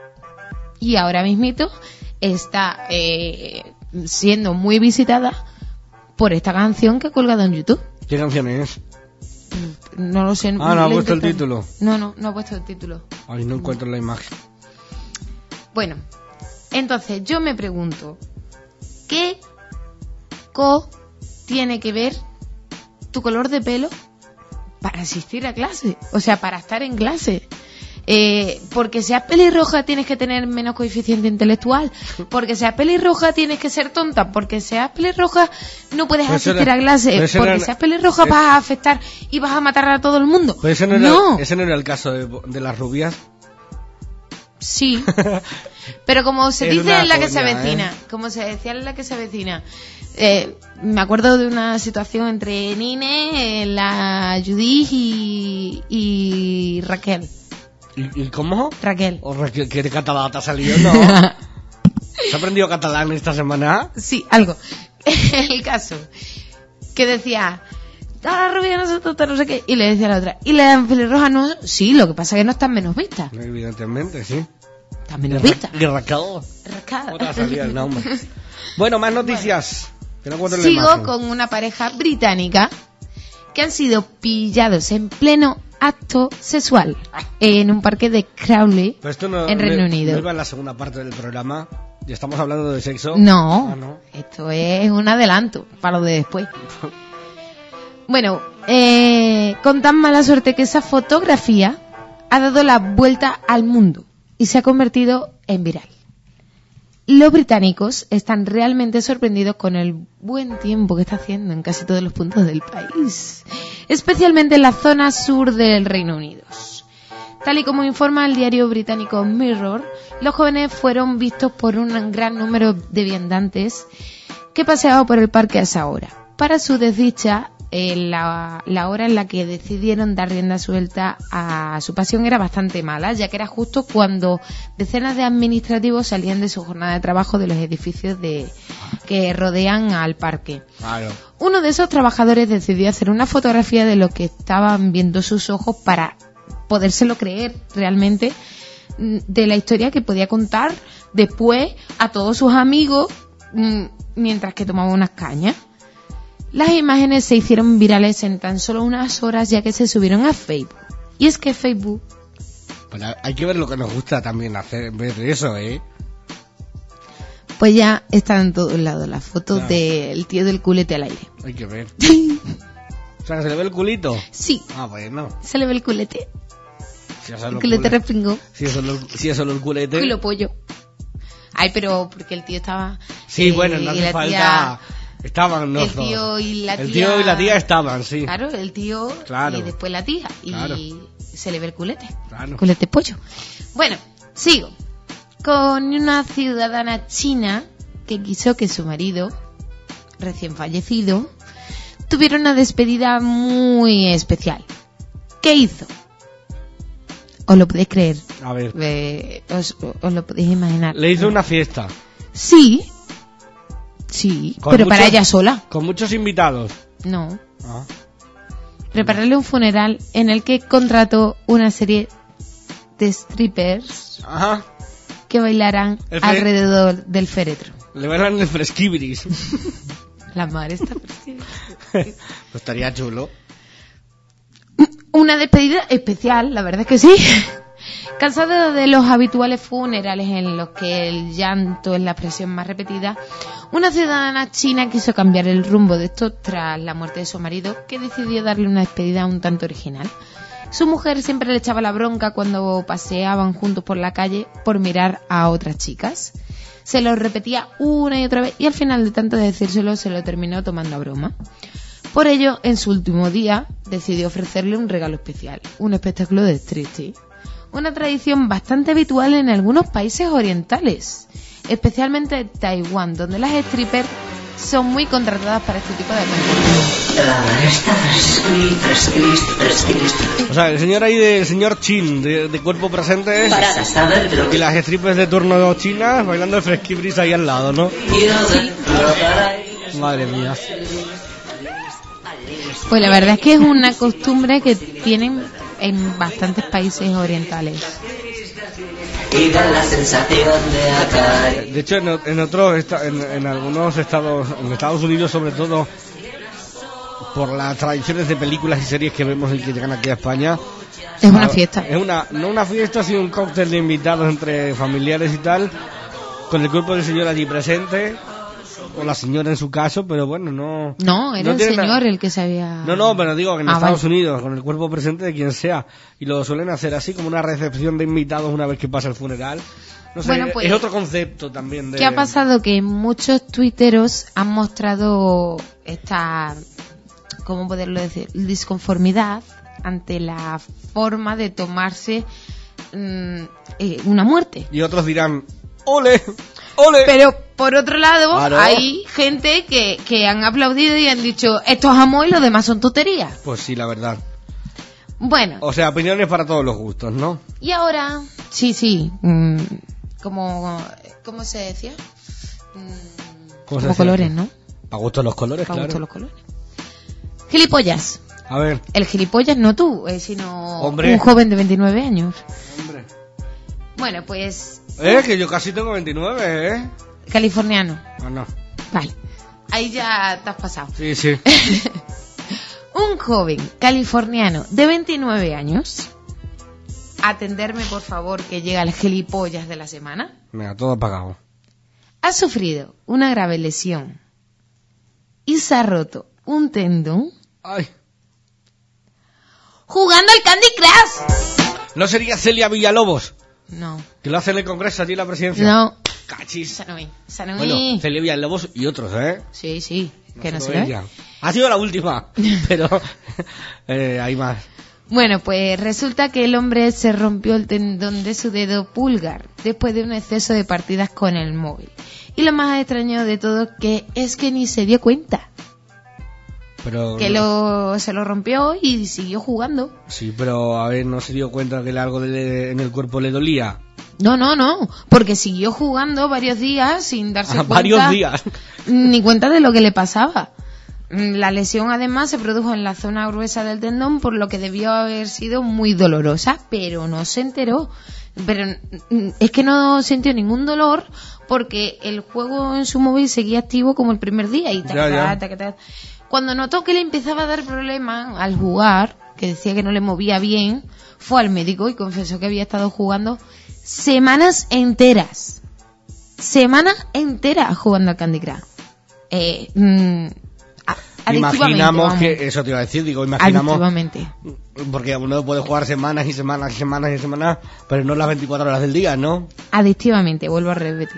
Y ahora mismito está eh, siendo muy visitada por esta canción que ha colgado en YouTube. ¿Qué canción es? No lo sé. Ah, no ha lo he puesto el intentado. título. No, no, no ha puesto el título. Ay, no encuentro la imagen. Bueno, entonces yo me pregunto, ¿qué co tiene que ver tu color de pelo para asistir a clase? O sea, para estar en clase. Eh, porque seas pelirroja tienes que tener menos coeficiente intelectual, porque seas pelirroja tienes que ser tonta, porque seas pelirroja no puedes Pero eso asistir era- a clase, pero eso porque era- seas pelirroja eh, vas a afectar y vas a matar a todo el mundo. Pero ese no era, No. ese no era el caso de, de las rubias. Sí, pero como se Es dice una en la que se coña, avecina, ¿eh? como se decía en la que se avecina, eh, me acuerdo de una situación entre Nine, eh, la Judith y, y Raquel. ¿Y, y cómo? Raquel. ¿O Raquel, que de catalán te ha salido? No. ¿Se ha aprendido catalán esta semana? Sí, algo. El caso, que decía, ah, la rubia no se trata, no sé qué, y le decía a la otra, y la pelirroja no, sí, lo que pasa es que no están menos vistas, Evidentemente, sí. están menos vistas. Y Raquel. Raquel. Otra salida el nombre. Bueno, más noticias. Que no encuentro la Sigo imagen. con una pareja británica que han sido pillados en pleno acto sexual en un parque de Crowley, Pero esto no, en Reino no- Unido. no iba en la segunda parte del programa. Ya estamos hablando de sexo. No, Ah, no. esto es un adelanto para lo de después. Bueno, eh, con tan mala suerte que esa fotografía ha dado la vuelta al mundo y se ha convertido en viral. Los británicos están realmente sorprendidos con el buen tiempo que está haciendo en casi todos los puntos del país, especialmente en la zona sur del Reino Unido. Tal y como informa el diario británico Mirror, los jóvenes fueron vistos por un gran número de viandantes que paseaban por el parque a esa hora. Para su desdicha, eh, la, la hora en la que decidieron dar rienda suelta a su pasión era bastante mala, ya que era justo cuando decenas de administrativos salían de su jornada de trabajo de los edificios de, que rodean al parque. Claro. Uno de esos trabajadores decidió hacer una fotografía de lo que estaban viendo sus ojos para podérselo creer realmente, mm, de la historia que podía contar después a todos sus amigos mm, mientras que tomaba unas cañas. Las imágenes se hicieron virales en tan solo unas horas, ya que se subieron a Facebook. Y es que Facebook, Pero hay que ver lo que nos gusta también hacer, ver eso, ¿eh? pues ya está en todos lados las fotos Claro. del tío del culete al aire. Hay que ver. O sea, que se le ve el culito. Sí, Ah, pues no. se le ve el culete. Si es solo El el culete culete. respingó. Si es solo, si es solo el culete. Culo pollo. Ay, pero porque el tío estaba... Sí, eh, bueno, no y hace la falta. tía- Estaban los el dos. tío y la El tía... tío y la tía estaban, sí. Claro, el tío Claro. y después la tía. Y Claro. se le ve el culete. Claro. Culete pollo. Bueno, sigo. Con una ciudadana china que quiso que su marido, recién fallecido, tuviera una despedida muy especial. ¿Qué hizo? ¿Os lo podéis creer? A ver. Eh, os, os lo podéis imaginar. Le hizo una fiesta. Sí. Sí, Con pero para muchos- ella sola. Con muchos invitados. No. Ah. Prepararle un funeral en el que contrató una serie de strippers Ajá. que bailaran El fre- alrededor del féretro. Le bailan el fresquibris. La madre está fresquibris. Pues estaría chulo. Una despedida especial, la verdad es que sí. Cansado de los habituales funerales en los que el llanto es la expresión más repetida, una ciudadana china quiso cambiar el rumbo de esto tras la muerte de su marido, que decidió darle una despedida un tanto original. Su mujer siempre le echaba la bronca cuando paseaban juntos por la calle por mirar a otras chicas. Se lo repetía una y otra vez y al final de tanto decírselo se lo terminó tomando a broma. Por ello, en su último día, decidió ofrecerle un regalo especial, un espectáculo de striptease. Una tradición bastante habitual en algunos países orientales, especialmente en Taiwán, donde las strippers son muy contratadas para este tipo de contenido. O sea, el señor ahí del señor Chin, de, de cuerpo presente, y las strippers de turno chinas bailando el fresquibris ahí al lado, ¿no? Madre mía. Pues la verdad es que es una costumbre que tienen en bastantes países orientales. De hecho, en, en otros, esta- en, en algunos estados, en Estados Unidos sobre todo, por las tradiciones de películas y series que vemos y que llegan aquí a España, Es una fiesta. es una, no una fiesta, sino un cóctel de invitados entre familiares y tal, con el cuerpo del señor allí presente, o la señora en su caso, pero bueno, no... No, era no el tiene señor nada- el que se había... No, no, pero digo que en Ah, Estados vale. Unidos, con el cuerpo presente de quien sea, y lo suelen hacer así, como una recepción de invitados una vez que pasa el funeral. No sé, Bueno, pues, es otro concepto también de... ¿Qué ha pasado? Que muchos tuiteros han mostrado esta, ¿cómo poderlo decir? Disconformidad ante la forma de tomarse mm, eh, una muerte. Y otros dirán, ¡ole! ¡ole! Pero por otro lado, Claro. hay gente que, que han aplaudido y han dicho, esto es amor y lo demás son tonterías. Pues sí, la verdad. Bueno, O sea, opiniones para todos los gustos, ¿no? y ahora, sí, sí, mm, como, ¿cómo se decía? Mm, ¿Cómo se como decía? colores, ¿no? A gusto los colores, Para claro. gusto los colores. Gilipollas. A ver, El gilipollas no tú, eh, sino Hombre. un joven de veintinueve años. hombre. Bueno, pues Eh, que yo casi tengo veintinueve, ¿eh? californiano. Ah, no. Vale. Ahí ya te has pasado. Sí, sí. Un joven californiano de veintinueve años. Atenderme, por favor, que llega el gilipollas de la semana. Venga, todo apagado. Ha sufrido una grave lesión y se ha roto un tendón Ay. jugando al Candy Crush. ¿No sería Celia Villalobos? No, Que lo hace en el Congreso allí en la presidencia. no. Cachis. Esa no es. Esa no Bueno, es. Celia Villalobos y otros, ¿eh? Sí, sí. Que no solo se ve. ella. Ha sido la última, pero eh, hay más. Bueno, pues resulta que el hombre se rompió el tendón de su dedo pulgar después de un exceso de partidas con el móvil. Y lo más extraño de todo que es que ni se dio cuenta. Pero Que lo, se lo rompió y siguió jugando. Sí, pero a ver, no se dio cuenta que algo de- en el cuerpo le dolía. No, no, no. Porque siguió jugando varios días sin darse Ah, cuenta. varios días. Ni cuenta de lo que le pasaba. La lesión además se produjo en la zona gruesa del tendón, por lo que debió haber sido muy dolorosa, pero no se enteró. Pero mm, es que no sintió ningún dolor porque el juego en su móvil seguía activo como el primer día. Y taca, Ya, ya. taca, taca, taca. Cuando notó que le empezaba a dar problemas al jugar, que decía que no le movía bien, fue al médico y confesó que había estado jugando semanas enteras. Semanas enteras jugando al Candy Crush. Eh, mm, a- adictivamente, Imaginamos vamos. que, eso te iba a decir, digo, imaginamos, Adictivamente. porque uno puede jugar semanas y semanas y semanas y semanas, pero no las veinticuatro horas del día, ¿no? Adictivamente, vuelvo a repetir.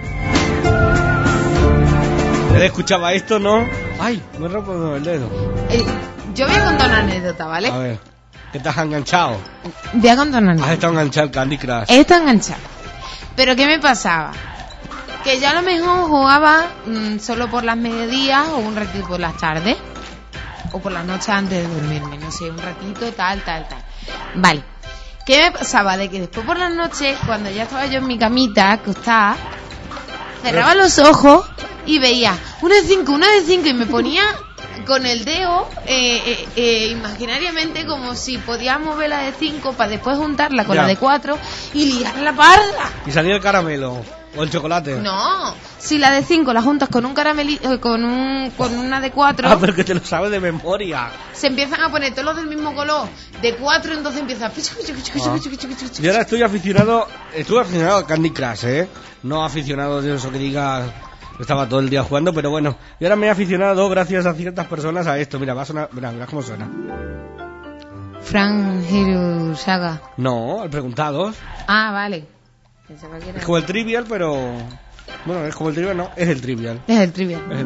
Él escuchaba esto, ¿no? Ay, me he roto el dedo. Eh, yo voy a contar una anécdota, ¿vale? A ver, ¿qué te has enganchado? Voy a contar una Has anécdota. estado enganchado al Candy Crush. He estado enganchada. Pero ¿qué me pasaba? Que yo a lo mejor jugaba mm, solo por las mediodías o un ratito por las tardes. O por las noches antes de dormirme. No sé, un ratito, tal, tal, tal. Vale. ¿Qué me pasaba? De que después por las noches, cuando ya estaba yo en mi camita, acostada, cerraba los ojos y veía una de cinco, una de cinco y me ponía con el dedo, eh, eh, eh, imaginariamente, como si podías mover la de cinco para después juntarla con Ya. la de cuatro y liar la parda. Y salía el caramelo o el chocolate. No, si la de cinco la juntas con un caramelito, con un con una de cuatro, Ah, pero que te lo sabes de memoria. se empiezan a poner todos los del mismo color. De cuatro, entonces empieza. pichu, pichu, pichu, pichu, Ah. pichu, pichu, pichu, pichu. Yo ahora estoy aficionado, estuve aficionado a Candy Crush, ¿eh? No aficionado de eso que diga, estaba todo el día jugando, pero bueno. Y ahora me he aficionado, gracias a ciertas personas, a esto. Mira, va a sonar, mira, mira cómo suena. Frank Hero Saga. No, al preguntados. Ah, vale. Pensaba que era- Es como el Trivial, pero... Bueno, es como el Trivial, no, es el Trivial. Es el trivial. Es el-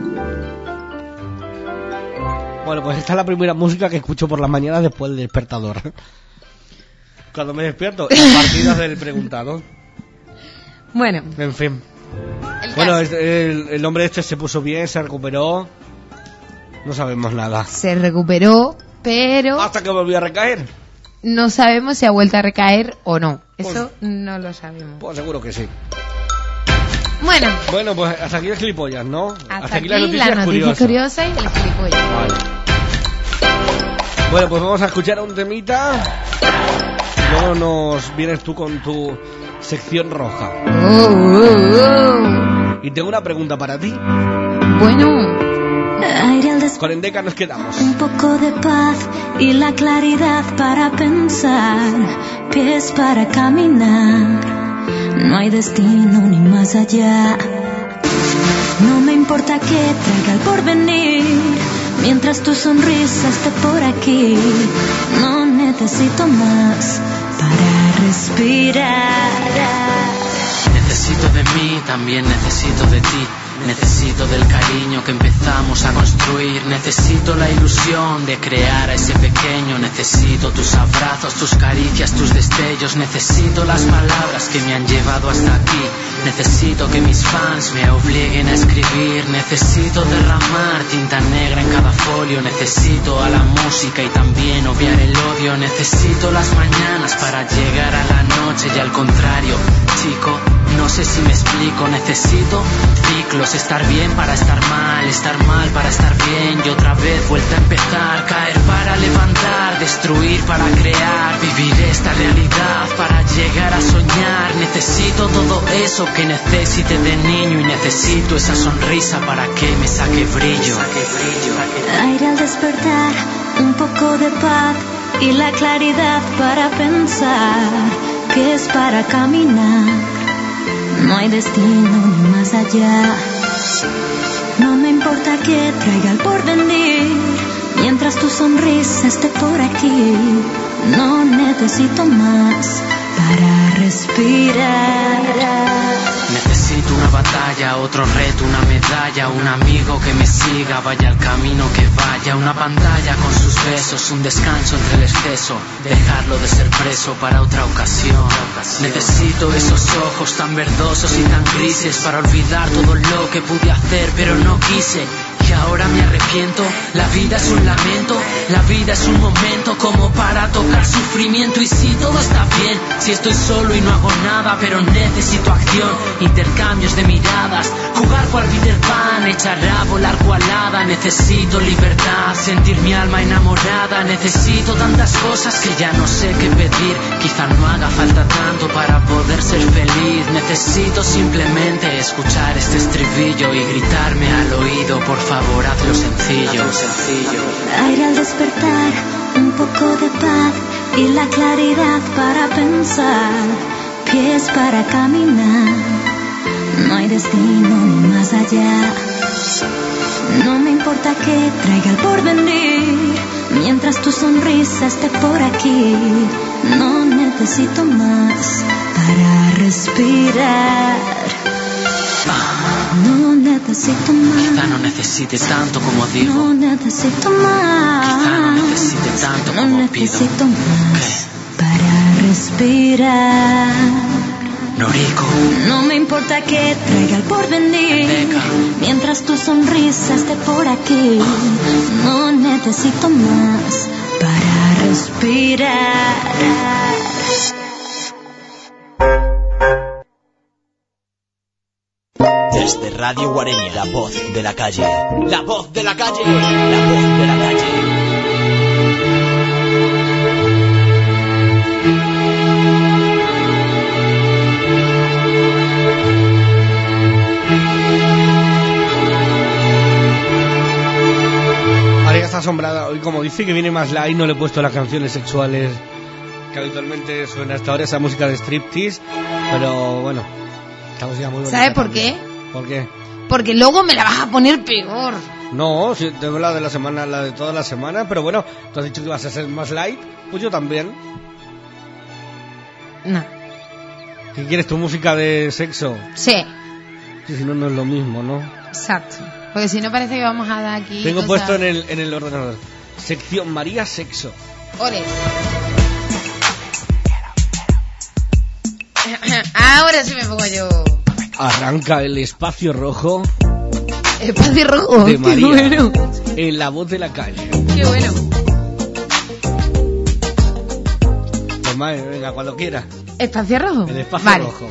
Bueno, pues esta es la primera música que escucho por las mañanas después del despertador. Cuando me despierto, las partidas del preguntado. Bueno, En fin. el Bueno, caso. es- el, el hombre este se puso bien, se recuperó. No sabemos nada. Se recuperó, pero Hasta que volvió a recaer. no sabemos si ha vuelto a recaer o no. Eso no lo sabemos. Pues seguro que sí. Bueno, Bueno, pues hasta aquí el gilipollas, ¿no? hasta, aquí las la noticias noticia curiosas. curiosa y el gilipollas. Vale. Bueno, pues vamos a escuchar un temita. Luego nos vienes tú con tu sección roja. Oh, oh, oh. Y tengo una pregunta para ti. Bueno, Aire al des- Con Endeca nos quedamos. un poco de paz y la claridad para pensar, pies para caminar. No hay destino ni más allá. No me importa que traiga el porvenir, mientras tu sonrisa esté por aquí. No necesito más para respirar. Necesito de mí, también necesito de ti. Necesito del cariño que empezamos a construir. Necesito la ilusión de crear a ese pequeño. Necesito tus abrazos, tus caricias, tus destellos. Necesito las palabras que me han llevado hasta aquí. Necesito que mis fans me obliguen a escribir. Necesito derramar tinta negra en cada folio. Necesito a la música y también obviar el odio. Necesito las mañanas para llegar a la noche y al contrario, chico, no sé si me explico. Necesito ciclos, estar bien para estar mal, estar mal para estar bien y otra vez vuelta a empezar, caer para levantar, destruir para crear, vivir esta realidad para llegar a soñar. Necesito todo eso que necesite de niño y necesito esa sonrisa para que me saque brillo. Aire al despertar, un poco de paz y la claridad para pensar, pies para caminar. No hay destino ni más allá. No me importa que traiga el porvenir, mientras tu sonrisa esté por aquí. No necesito más para respirar. Necesito una batalla, otro reto, una medalla, un amigo que me siga, vaya al camino que vaya, una pantalla con sus besos, un descanso entre el exceso, dejarlo de ser preso para otra ocasión. Necesito esos ojos tan verdosos y tan grises para olvidar todo lo que pude hacer pero no quise. Y ahora me arrepiento, la vida es un lamento, la vida es un momento como para tocar sufrimiento. Y si todo está bien, si estoy solo y no hago nada, pero necesito acción, intercambios de miradas, jugar cual Peter Pan, echar a volar cual hada. Necesito libertad, sentir mi alma enamorada, necesito tantas cosas que ya no sé qué pedir. Quizá no haga falta tanto para poder ser feliz. Necesito simplemente escuchar este estribillo y gritarme al oído, por favor. Por favor, hazlo sencillo, sencillo. Aire al despertar, un poco de paz y la claridad para pensar, pies para caminar. No hay destino ni más allá. No me importa que traiga el porvenir, mientras tu sonrisa esté por aquí. No necesito más para respirar. No necesito más. Quizá no necesite tanto como digo. No necesito más. Quizá no necesite tanto No como necesito pido. más para respirar. Norico. No me importa que traiga el porvenir, Endeca. mientras tu sonrisa esté por aquí. No necesito más para respirar. Desde Radio Guareña, la voz de la calle. La voz de la calle. La voz de la calle. María está asombrada. Hoy, como dice que viene más light, no le he puesto las canciones sexuales que habitualmente suena hasta ahora, esa música de striptease. Pero bueno, esta música muy bonita. ¿Sabes por también. qué? ¿Por qué? Porque luego me la vas a poner peor. No, si tengo la de la semana, la de toda la semana. Pero bueno, tú has dicho que vas a ser más light. Pues yo también. No. ¿Qué quieres, tu música de sexo? Sí. Sí, si no, no es lo mismo, ¿no? Exacto. Porque si no parece que vamos a dar aquí... Tengo cosas... puesto en el, en el ordenador. Sección María Sexo. Ole. Ahora sí me pongo yo. Arranca el espacio rojo. Espacio rojo. De Qué María. bueno. En la voz de la calle. Qué bueno. Pues madre, venga, cuando quiera. ¿Espacio rojo? El espacio vale. rojo.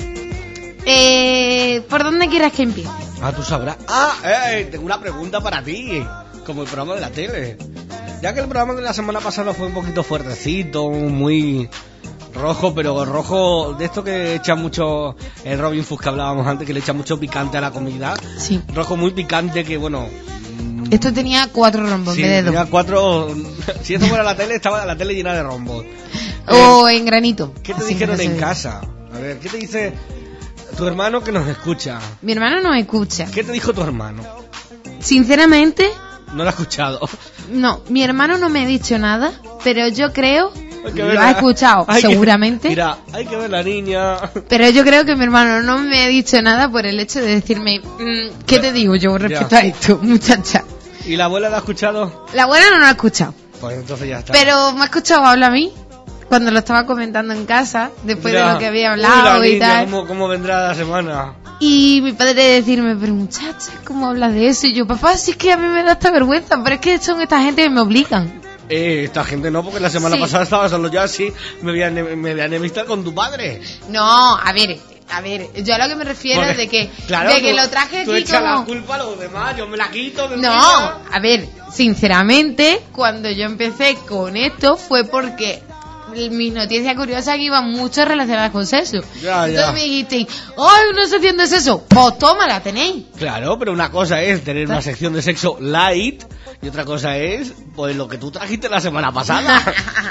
Eh, ¿Por dónde quieras que empiece? Ah, tú sabrás. Ah, eh, tengo una pregunta para ti. Como el programa de la tele. Ya que el programa de la semana pasada fue un poquito fuertecito, muy rojo, pero rojo de esto que echa mucho el Robin Food que hablábamos antes, que le echa mucho picante a la comida. Sí. Rojo muy picante que, bueno... Esto tenía cuatro rombos Sí, en vez de dos. tenía cuatro... Si esto fuera la tele, estaba la tele llena de rombos. O en granito. ¿Qué te Así dijeron que no en se ve. casa? A ver, ¿qué te dice tu hermano que nos escucha? Mi hermano no me escucha. ¿Qué te dijo tu hermano? Sinceramente, No lo ha escuchado. no. Mi hermano no me ha dicho nada, pero yo creo... Hay que Lo verla. ha escuchado, Hay que- seguramente. Mira, hay que ver la niña. Pero yo creo que mi hermano no me ha dicho nada por el hecho de decirme, mm, ¿qué te digo yo respecto Ya. a esto, muchacha? ¿Y la abuela la ha escuchado? La abuela no lo ha escuchado, Pues entonces ya está. pero me ha escuchado hablar a mí cuando lo estaba comentando en casa, después Mira, de lo que había uy, hablado la y niña, tal. ¿cómo, ¿Cómo vendrá la semana? Y mi padre decirme, pero muchacha, ¿cómo hablas de eso? Y yo, papá, sí es que a mí me da esta vergüenza, pero es que son esta gente que me obligan. Eh, esta gente no, porque la semana Sí. pasada estaba solo yo así, me voy a, me voy a enemistar con tu padre. No, a ver, a ver, yo a lo que me refiero Porque, es de que, claro, de que tú- lo traje tú aquí echas como... la culpa a los demás, yo me la quito. de No, encima. a ver, sinceramente, cuando yo empecé con esto fue porque mis noticias curiosas iban mucho relacionadas con sexo. Ya, Entonces ya. me dijiste, ¡ay, una sección de sexo! Pues toma, la tenéis. Claro, pero una cosa es tener una sección de sexo light y otra cosa es pues lo que tú trajiste la semana pasada.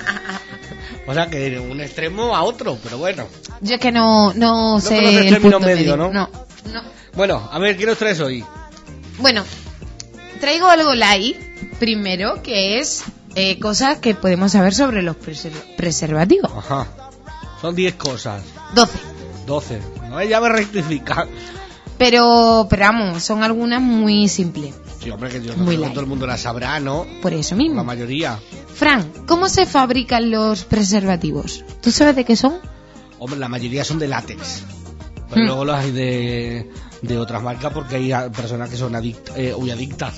O sea que de un extremo a otro, pero bueno. Yo es que no, no sé conoces el el término punto medio, medio, ¿no? no, no. Bueno, a ver, ¿qué nos traes hoy? Bueno, traigo algo light primero, que es eh, cosas que podemos saber sobre los preser- preservativos. Ajá. Son diez cosas. doce. doce. No, ya me rectifica. Pero, pero vamos, son algunas muy simples. Sí, hombre, que yo Muy creo que light. todo el mundo la sabrá, ¿no? Por eso La mismo. mayoría. Fran, ¿cómo se fabrican los preservativos? ¿Tú sabes de qué son? Hombre, la mayoría son de látex. Pero Hmm. luego los hay de, de otras marcas porque hay a- personas que son adict, eh, uy, adictas.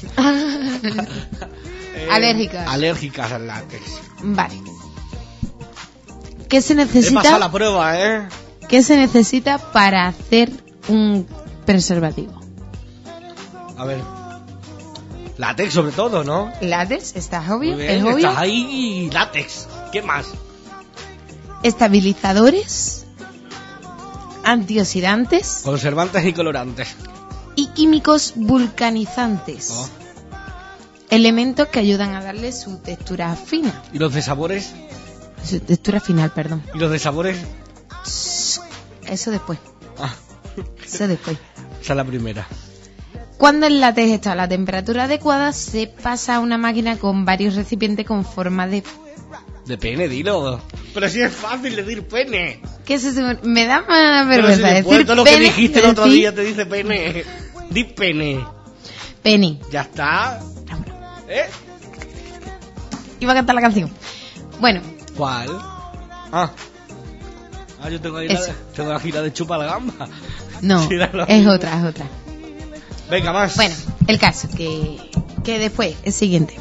Eh, Alérgicas. Alérgicas al látex. Vale. ¿Qué se He pasado necesita? la prueba, ¿eh? ¿Qué se necesita para hacer un preservativo? A ver. Látex sobre todo, ¿no? Látex, ¿está obvio? Muy bien, ¿Es obvio? estás ahí, látex. ¿Qué más? Estabilizadores, antioxidantes Conservantes y colorantes. y químicos vulcanizantes. Oh. Elementos que ayudan a darle su textura fina. ¿Y los de sabores? Su textura final, perdón. ¿Y los de sabores? Eso después. Ah, Eso después. esa es la primera. Cuando el látex está a la temperatura adecuada, se pasa a una máquina con varios recipientes con forma de... De pene, dilo. Pero si es fácil decir pene. ¿Qué es eso? Me da más Pero si vergüenza después decir todo lo que pene, dijiste el otro decir día te dice pene. Di pene. Pene. Ya está. ¿Eh? Iba a cantar la canción. Bueno, ¿Cuál? Ah. Ah, yo tengo ahí la, Eso. de- tengo la gira de chupa la gamba. no, Sí, era lo es mismo. otra, es otra. Venga, más. Bueno, el caso, que, que después, el siguiente.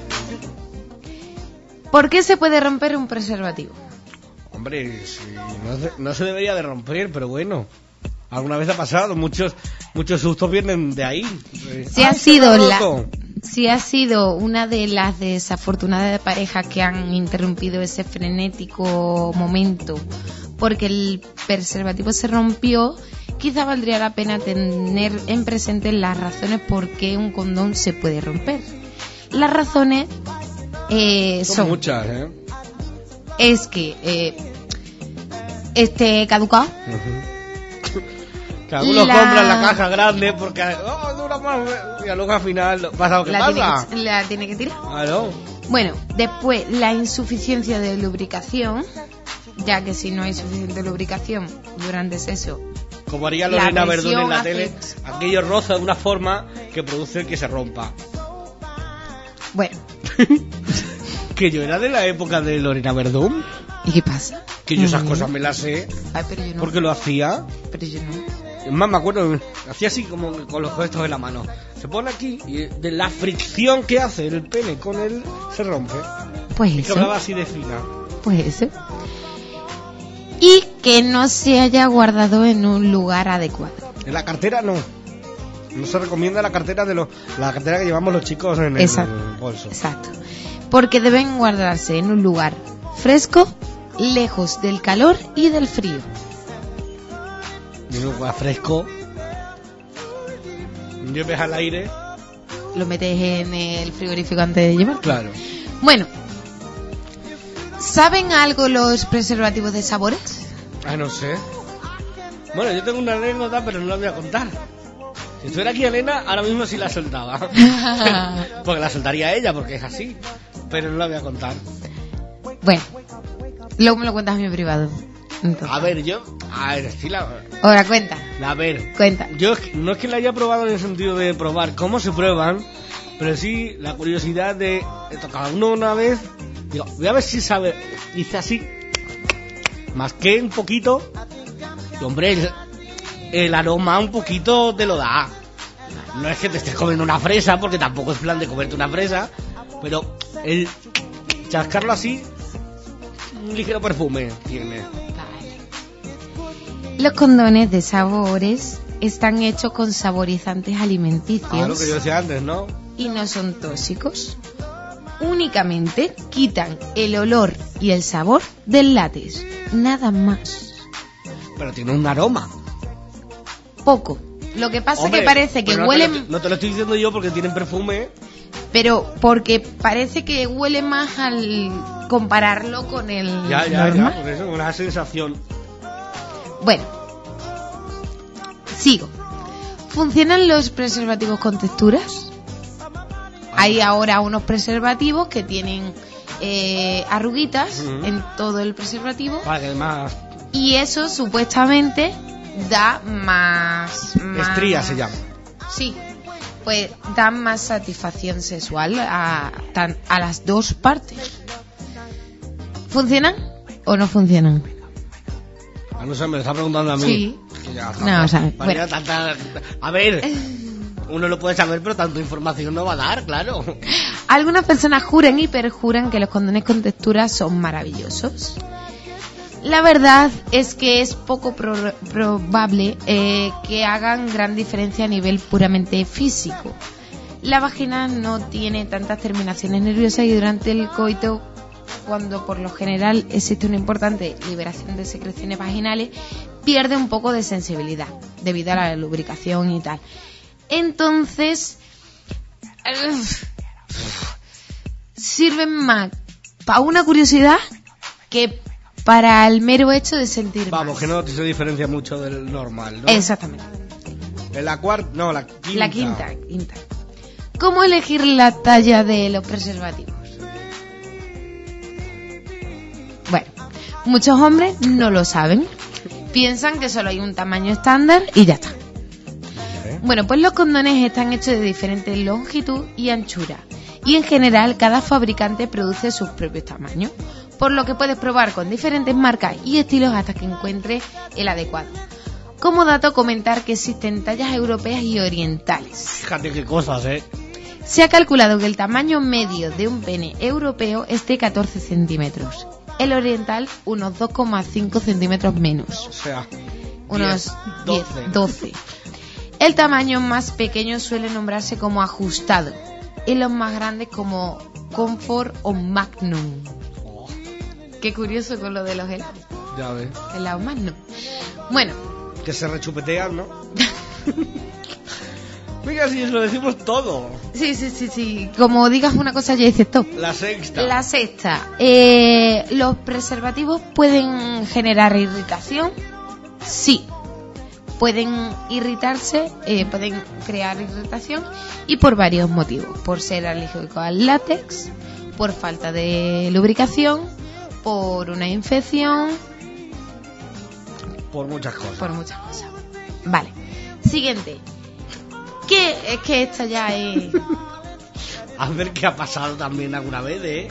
¿Por qué se puede romper un preservativo? Hombre, sí, no, se- no se debería de romper, pero bueno. Alguna vez ha pasado, muchos muchos sustos vienen de ahí. Si ha sido la, si ha sido una de las desafortunadas parejas que han interrumpido ese frenético momento porque el preservativo se rompió, quizá valdría la pena tener en presente las razones por qué un condón se puede romper. Las razones eh, son, son muchas, ¿eh? Es que eh, este caducado. Uh-huh. Que algunos la... compran la caja grande porque oh, dura más y luego al final pasa lo que la pasa. Tiene que, la tiene que tirar. Claro. Bueno, después la insuficiencia de lubricación, ya que si no hay suficiente lubricación durante el sexo, como haría Lorena Verdún en la hace... tele, aquello roza de una forma que produce que se rompa. Bueno. Que yo era de la época de Lorena Verdún. ¿Y qué pasa? Que yo esas mm. cosas me las sé. Ay, pero yo no. Porque lo hacía. Pero yo no. Es más, me acuerdo, hacía así como con los gestos de la mano. Se pone aquí y de la fricción que hace el pene con él se rompe. Pues y eso. Que hablaba así de fina. Pues eso. Y que no se haya guardado en un lugar adecuado. En la cartera no. No se recomienda la cartera de los, la cartera que llevamos los chicos en el, exacto, en el bolso. Exacto. Porque deben guardarse en un lugar fresco, lejos del calor y del frío. En un lugar fresco, lleves al aire. Lo metes en el frigorífico antes de llevar. Claro. Bueno, ¿saben algo los preservativos de sabores? Ah, no sé. Bueno, yo tengo una anécdota, pero no la voy a contar. Si estuviera aquí Elena, ahora mismo sí la soltaba. Porque la soltaría ella, porque es así. Pero no la voy a contar. Bueno, luego me lo cuentas en mi privado. Entonces. A ver, yo... A ver, sí la... Ahora, cuenta. A ver. Cuenta. Yo no es que la haya probado en el sentido de probar cómo se prueban, pero sí la curiosidad de... Cada uno una vez... Digo, voy a ver si sabe... Hice así... Más que un poquito... Y, hombre, el, el aroma un poquito te lo da. No es que te estés comiendo una fresa, porque tampoco es plan de comerte una fresa, pero el chascarlo así... Un ligero perfume tiene. Los condones de sabores están hechos con saborizantes alimenticios. Ah, lo que yo decía antes, ¿no? Y no son tóxicos. Únicamente quitan el olor y el sabor del látex. Nada más. Pero tiene un aroma. Poco. Lo que pasa es que parece que no huelen... Te lo, no te lo estoy diciendo yo porque tienen perfume. Pero porque parece que huele más al compararlo con el Ya, ya, normal. ya, por eso, una sensación. Bueno, sigo. ¿Funcionan los preservativos con texturas? Hay ahora unos preservativos que tienen eh, arruguitas uh-huh. en todo el preservativo. Para que más... Y eso supuestamente da más... más... Estría se llama. Sí, pues da más satisfacción sexual a, tan, a las dos partes. ¿Funcionan o no funcionan? Ah, no sé, me lo está preguntando a mí. Sí. Ya, no, o sea, bueno. tanta... A ver, uno lo puede saber, pero tanta información no va a dar, claro. Algunas personas juran y perjuran que los condones con textura son maravillosos. La verdad es que es poco pro- probable eh, que hagan gran diferencia a nivel puramente físico. La vagina no tiene tantas terminaciones nerviosas y durante el coito, cuando por lo general existe una importante liberación de secreciones vaginales, pierde un poco de sensibilidad debido a la lubricación y tal. Entonces, uh, sirven más para una curiosidad que para el mero hecho de sentir Vamos, más. que no se diferencia mucho del normal, ¿no? Exactamente. En la cuarta, no, la quinta. La quinta, quinta. ¿Cómo elegir la talla de los preservativos? Bueno, muchos hombres no lo saben. Piensan que solo hay un tamaño estándar y ya está. Bueno, pues los condones están hechos de diferente longitud y anchura. Y en general cada fabricante produce sus propios tamaños, por lo que puedes probar con diferentes marcas y estilos hasta que encuentres el adecuado. Como dato, comentar que existen tallas europeas y orientales. Fíjate qué cosas, ¿eh? Se ha calculado que el tamaño medio de un pene europeo es de catorce centímetros. El oriental, unos dos coma cinco centímetros menos. O sea... Unos diez, doce. El tamaño más pequeño suele nombrarse como ajustado y los más grandes como Comfort o Magnum. Oh. Qué curioso con lo de los helados. Ya ves. Helados Magnum. Bueno. Que se rechupetean, ¿no? Mira, si lo decimos todo. Sí, sí, sí, sí. Como digas una cosa ya dices todo. La sexta. La sexta. Eh, ¿Los preservativos pueden generar irritación? Sí. Pueden irritarse, eh, pueden crear irritación y por varios motivos. Por ser alérgico al látex, por falta de lubricación, por una infección. Por muchas cosas. Por muchas cosas. Vale. Siguiente. ¿Qué? Es que esta ya es... A ver qué ha pasado también alguna vez, ¿eh?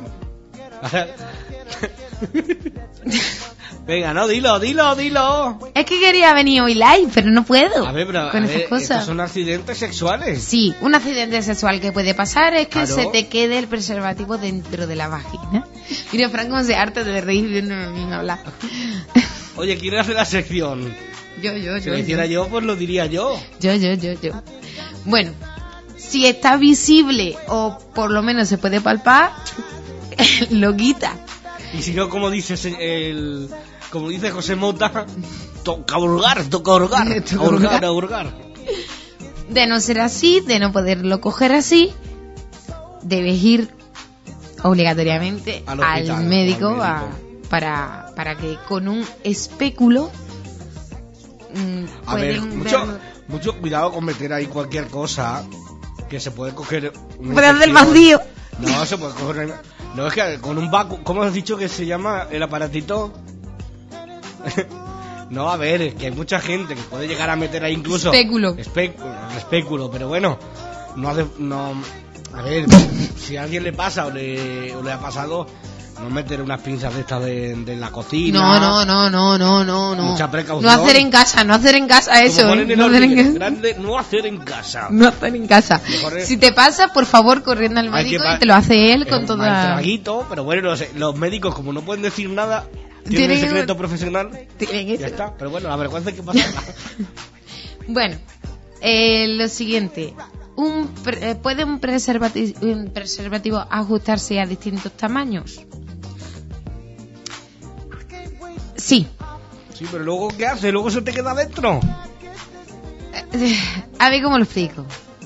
Venga, no, dilo, dilo, dilo. Es que quería venir hoy live, pero no puedo. A ver, pero con a esas ver, cosas. estos son accidentes sexuales. Sí, un accidente sexual que puede pasar es que Claro. se te quede el preservativo dentro de la vagina. Mira, Fran, cómo se harta de reír viéndome a mí hablar. Oye, ¿quién hace la sección? Yo, yo, Si yo. lo hiciera yo. yo, pues lo diría yo. Yo, yo, yo, yo. Bueno, si está visible o por lo menos se puede palpar, lo quita. Y si no, como dice el, como dice José Mota, toca hurgar, toca hurgar, Toca hurgar, hurgar. hurgar. De no ser así, de no poderlo coger así, debes ir obligatoriamente Al al, hospital, médico, al médico. a- para, para que con un espéculo mm, A ver, pueden mucho, ver- mucho cuidado con meter ahí cualquier cosa que se puede coger. una Puede hacer infección. vacío. No, se puede coger. una- No, es que con un vacuum. ¿Cómo has dicho que se llama el aparatito? No, a ver, es que hay mucha gente que puede llegar a meter ahí incluso. Espéculo. Espéculo, espéculo, pero bueno, no hace. No, a ver, si a alguien le pasa o le, o le ha pasado, no meter unas pinzas de estas de, de la cocina. No, no, no, no, no, no, no. Mucha precaución. No hacer en casa, no hacer en casa Como eso. ponen ¿eh? en No el hacer en orden casa. grande, no hacer en casa. No hacer en casa. Mejor es- Si te pasa, por favor, corriendo al Hay que médico pa- y te lo hace él es con un toda... mal traguito, pero bueno, los, los médicos, como no pueden decir nada, tienen Tienen el que- secreto profesional. Tienen que Ya ser. está, pero bueno, la vergüenza hay que pasarla. Bueno, eh, lo siguiente. Un pre- eh, ¿Puede un preservati- un preservativo ajustarse a distintos tamaños? Sí. Sí, pero luego, ¿qué hace? Luego se te queda dentro. Eh, A ver cómo lo explico.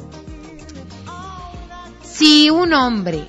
Si un hombre...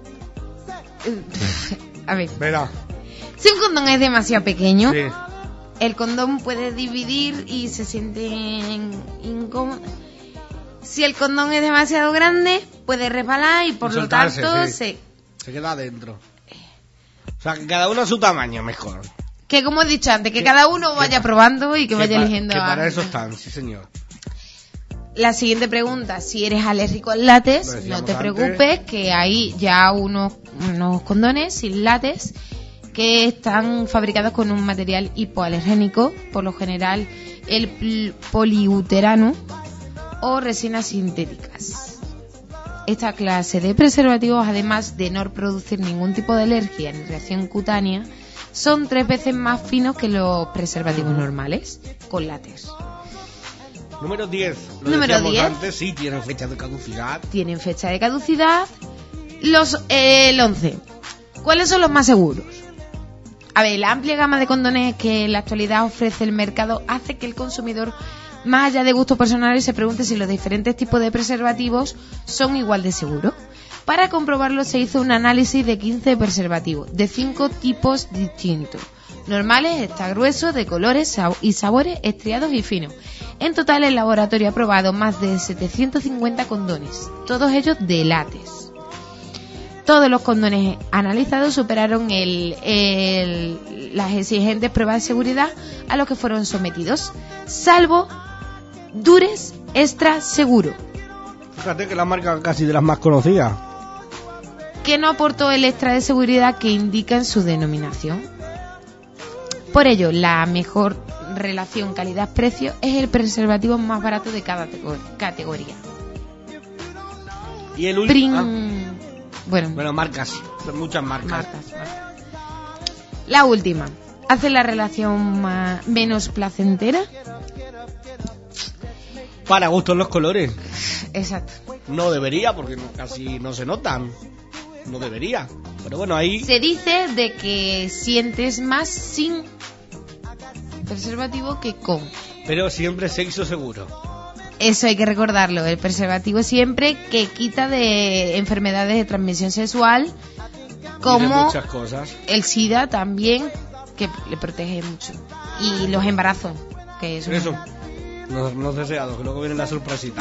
eh, A ver, Verá. si un condón es demasiado pequeño, Sí. el condón puede dividir y se siente incómodo. Si el condón es demasiado grande, puede resbalar y por Y lo soltarse, tanto sí. se... Se queda dentro. O sea, que cada uno a su tamaño, mejor. Que como he dicho antes, que cada uno vaya probando y que vaya pa- eligiendo... Que a- para eso están, sí señor. La siguiente pregunta, si eres alérgico al látex, Lo no decíamos te antes. preocupes, que hay ya unos, unos condones sin látex que están fabricados con un material hipoalergénico, por lo general el pl- poliuterano o resinas sintéticas. Esta clase de preservativos, además de no producir ningún tipo de alergia ni reacción cutánea, son tres veces más finos que los preservativos normales con látex. Número diez. Lo Número decíamos diez. antes, sí, tienen fecha de caducidad. Tienen fecha de caducidad. Los eh, el once. ¿Cuáles son los más seguros? A ver, la amplia gama de condones que en la actualidad ofrece el mercado hace que el consumidor, más allá de gustos personales, se pregunte si los diferentes tipos de preservativos son igual de seguros. Para comprobarlo se hizo un análisis de quince preservativos de cinco tipos distintos. Normales, extra gruesos, de colores sab- y sabores estriados y finos. En total, el laboratorio ha probado más de setecientos cincuenta condones, todos ellos de látex. Todos los condones analizados superaron el, el- las exigentes pruebas de seguridad a los que fueron sometidos, salvo Dures Extra Seguro, Fíjate que la marca casi de las más conocidas. que no aportó el extra de seguridad que indica en su denominación. Por ello, la mejor relación calidad-precio es el preservativo más barato de cada tego- categoría. Y el Prin... último. Bueno, Bueno, marcas. Muchas marcas. marcas, marcas. La última. ¿Hace la relación más, menos placentera? Para gustos los colores. Exacto. No debería, porque no- casi no se notan. No debería. Pero bueno, ahí... Se dice de que sientes más sin preservativo que con. Pero siempre sexo seguro. Eso hay que recordarlo. El preservativo siempre que quita de enfermedades de transmisión sexual, Y de como muchas cosas. el SIDA también, que le protege mucho. Y los embarazos, que es Por eso, no, no deseado, que luego viene la sorpresita.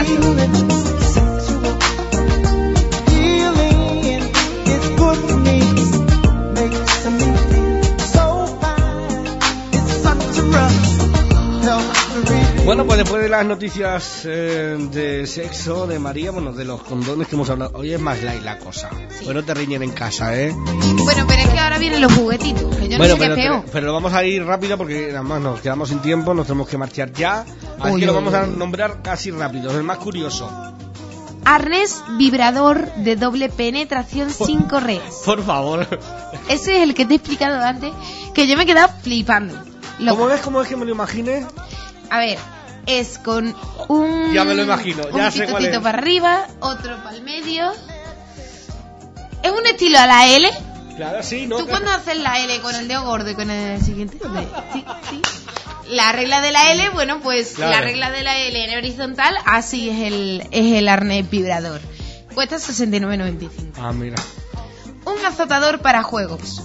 Bueno, pues después de las noticias eh, de sexo de María, bueno, de los condones que hemos hablado, hoy es más light la cosa. Sí. Pues no te riñen en casa, ¿eh? Bueno, pero es que ahora vienen los juguetitos, que yo bueno, no sé pero, qué es peor. te- pero lo vamos a ir rápido porque además nos quedamos sin tiempo, nos tenemos que marchar ya. Así Uy, que lo uy, vamos a uy. nombrar casi rápido, es el más curioso. Arnés vibrador de doble penetración sin correas. Por favor. Ese es el que te he explicado antes, que yo me he quedado flipando. Lo- ¿Cómo ves? ¿Cómo es que me lo imagine? A ver, es con un... Ya me lo imagino, ya un sé cuál pitotito es. para arriba, otro para el medio. Es un estilo a la L. Claro, sí, ¿no? ¿Tú cuando haces la L con el dedo gordo y con el siguiente? De- Sí, sí. La regla de la L, bueno, pues Claro. la regla de la L en horizontal, así es el, es el arnés vibrador. Cuesta sesenta y nueve noventa y cinco. Ah, mira. Un azotador para juegos.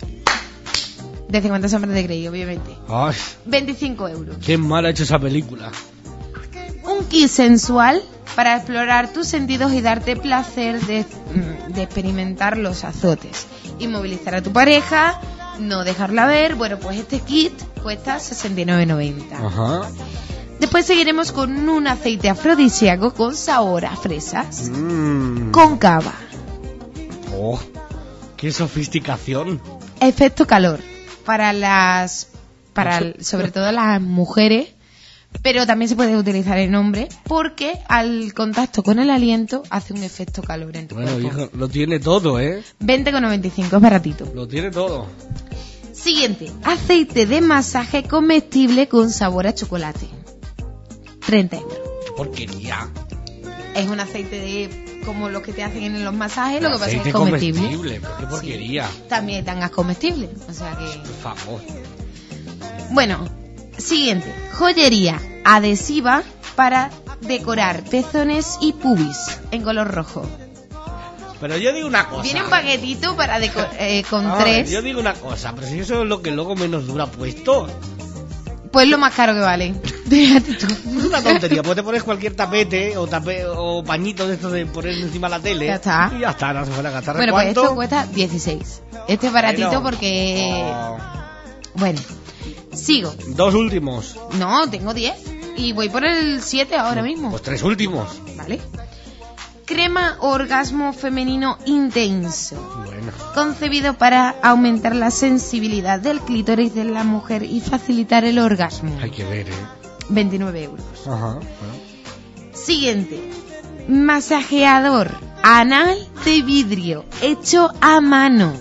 De cincuenta sombras de Grey, obviamente. Ay, veinticinco euros. qué mal ha hecho esa película. Un kit sensual para explorar tus sentidos y darte placer de, mm, de experimentar los azotes. Inmovilizar a tu pareja, no dejarla ver. Bueno, pues este kit cuesta sesenta y nueve noventa. Ajá. Después seguiremos con un aceite afrodisíaco con sabor a fresas, Mm. con cava. Oh, qué sofisticación. Efecto calor para las, para el- sobre todo las mujeres, pero también se puede utilizar en hombres porque al contacto con el aliento hace un efecto calor en tu Bueno, cuerpo. hijo, lo tiene todo, ¿eh? veinte con noventa y cinco es baratito. Lo tiene todo. Siguiente, aceite de masaje comestible con sabor a chocolate. treinta euros. Qué porquería. Es un aceite de como los que te hacen en los masajes, lo que pasa es que Aceite es comestible. comestible, pero qué porquería. También tangas comestibles, o sea que... Por favor. Bueno, siguiente, joyería adhesiva para decorar pezones y pubis en color rojo. Pero yo digo una cosa. Viene un paquetito para deco- eh, con A ver, tres, yo digo una cosa, pero si eso es lo que luego menos dura puesto. pues lo más caro que vale. Fíjate tú. Es una tontería, pues te pones cualquier tapete o tape, o pañito de estos de poner encima de la tele. Ya está. Y ya está, no se puede gastar. Bueno, pues ¿Cuánto? esto cuesta dieciséis. Este es baratito Bueno. porque... Oh, Bueno, sigo. dos últimos. No, tengo diez. Y voy por el siete ahora mismo. Pues tres últimos. Vale. Crema orgasmo femenino intenso. Bueno. Concebido para aumentar la sensibilidad del clítoris de la mujer y facilitar el orgasmo. Hay que ver, ¿eh? veintinueve euros. Ajá. Bueno. Siguiente. Masajeador anal de vidrio hecho a mano.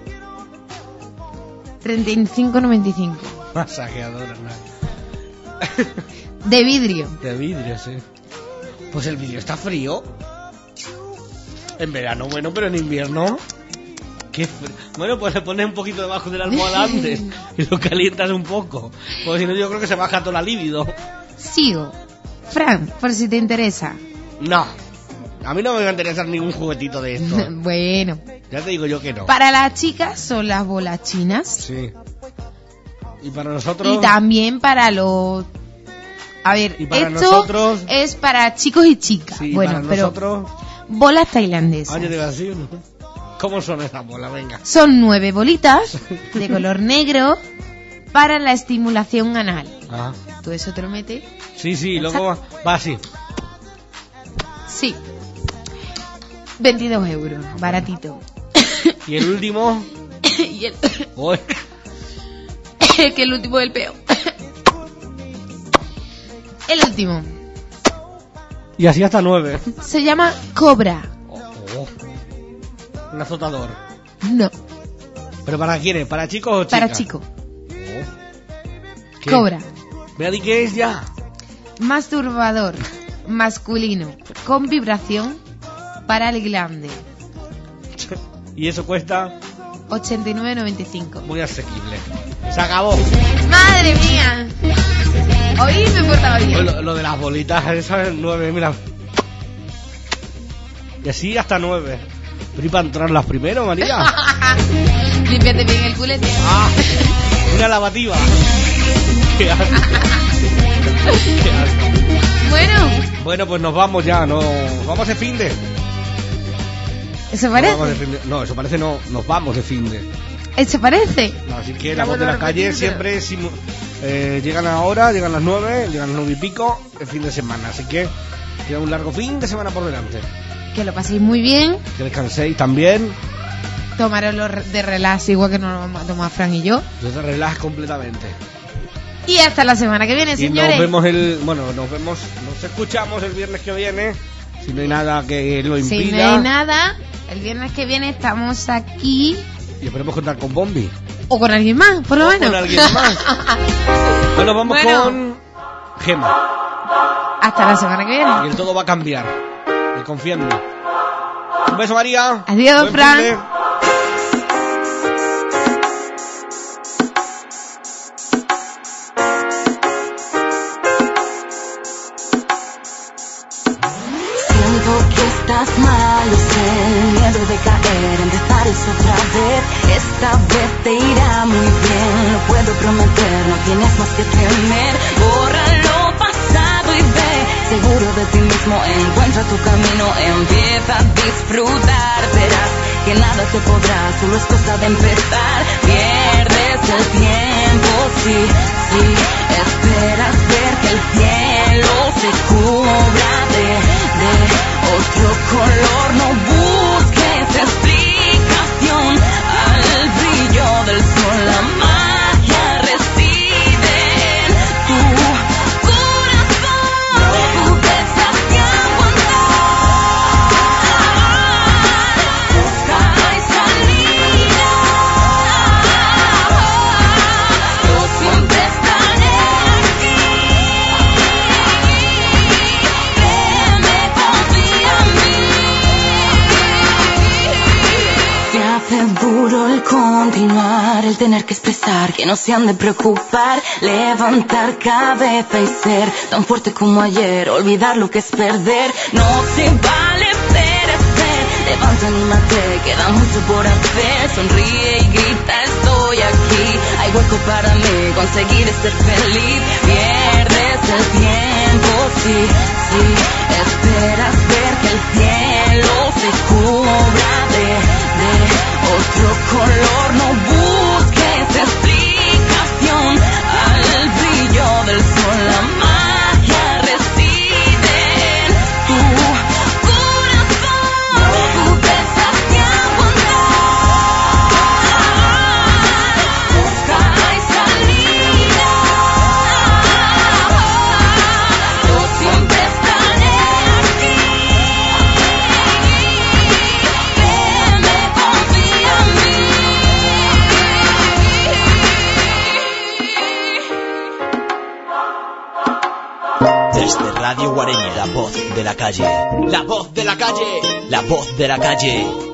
treinta y cinco noventa y cinco. Masajeador, ¿no? De vidrio. De vidrio, sí. Pues el vidrio está frío. En verano, bueno, pero en invierno. Qué fr- Bueno, pues le pones un poquito debajo de la almohada antes y lo calientas un poco. Porque si no, yo creo que se baja toda la libido. Sigo. Fran, por si te interesa. No. A mí no me va a interesar ningún juguetito de esto. Bueno. Ya te digo yo que no. Para las chicas son las bolas chinas. Sí. Y para nosotros. Y también para los... A ver, Y para esto nosotros- es para chicos y chicas. Sí, bueno, para pero nosotros. bolas tailandesas. Ah, yo te iba a decir, ¿no? ¿Cómo son esas bolas? Venga. Son nueve bolitas de color negro para la estimulación anal. Ah. Tú eso te lo metes. Sí, sí, luego va, va así. Sí. veintidós euros, baratito. Y el último. y el... Uy. que el último es el peor. El último Y así hasta nueve. se llama Cobra. Oh. Un azotador. No, ¿Pero para quiénes? ¿Para chicos o chicas? para chicos. ¿Qué? Cobra. Vea, di qué es ya. Masturbador masculino con vibración para el glande. Y eso cuesta ochenta y nueve noventa y cinco. muy asequible. Se acabó. ¡Madre mía! Hoy me he portado bien. Lo, lo de las bolitas, esas nueve, mira. Y así hasta nueve. Pero ¿y para entrarlas primero, María? Límpiate bien el culete. Ah, una lavativa. Qué asco. Qué asco. Bueno. Bueno, pues nos vamos ya, no, vamos de finde. ¿Eso parece? No, vamos de finde. No, eso parece no, nos vamos de finde. ¿Eso parece? No, así que la voz de la calle siempre simu- eh, llegan ahora, llegan las nueve, llegan las nueve y pico, el fin de semana. Así que queda un largo fin de semana por delante. Que lo paséis muy bien. Que descanséis también. Tomaroslo de relax igual que nos lo vamos a tomar Fran y yo. Yo te relajas completamente. Y hasta la semana que viene, Y señores. nos vemos el, bueno, nos vemos, nos escuchamos el viernes que viene. Si no hay nada que lo impida. Si no hay nada, el viernes que viene estamos aquí. Y esperemos contar con Bombi. O con alguien más, por lo O menos. con alguien más. Bueno, vamos Bueno. con Gema. Hasta la semana que viene. Y el todo va a cambiar. Y confía en mí. Un beso, María. Adiós, Buen Fran. fin de- Siento que estás mal, lo sé, el miedo de caer, empezar es otra vez. Esta vez te irá muy bien, lo puedo prometer, no tienes más que temer. Borra lo pasado y ve, seguro de ti mismo, encuentra tu camino, empieza a disfrutar. Verás que nada te podrá, solo es cosa de empezar. Pierdes el tiempo, sí, sí, esperas ver que el cielo se cubra de, de otro color. No busques explicación al brillo del sol, la magia reside en tu corazón. Tú dejaste aguantar, busca y salida. Yo siempre estaré aquí. Créeme, confía en mí. Se hace duro el continuar, el tener que expresar, que no se han de preocupar, levantar cabeza y ser tan fuerte como ayer, olvidar lo que es perder. No se vale perecer, levanta, anímate, queda mucho por hacer, sonríe y grita, estoy aquí, hay hueco para mí, conseguiré ser feliz. Pierdes el tiempo, sí, sí, esperas ver que el cielo se cubra de, de otro color. No busques explicación al brillo del sol, la magia reside en tu corazón. Tú dejaste aguantar, busca y salida. Yo siempre estaré aquí. Créeme, confía en mí. Desde Radio Guareña, la voz de la calle. La voz de la calle. La voz de la calle.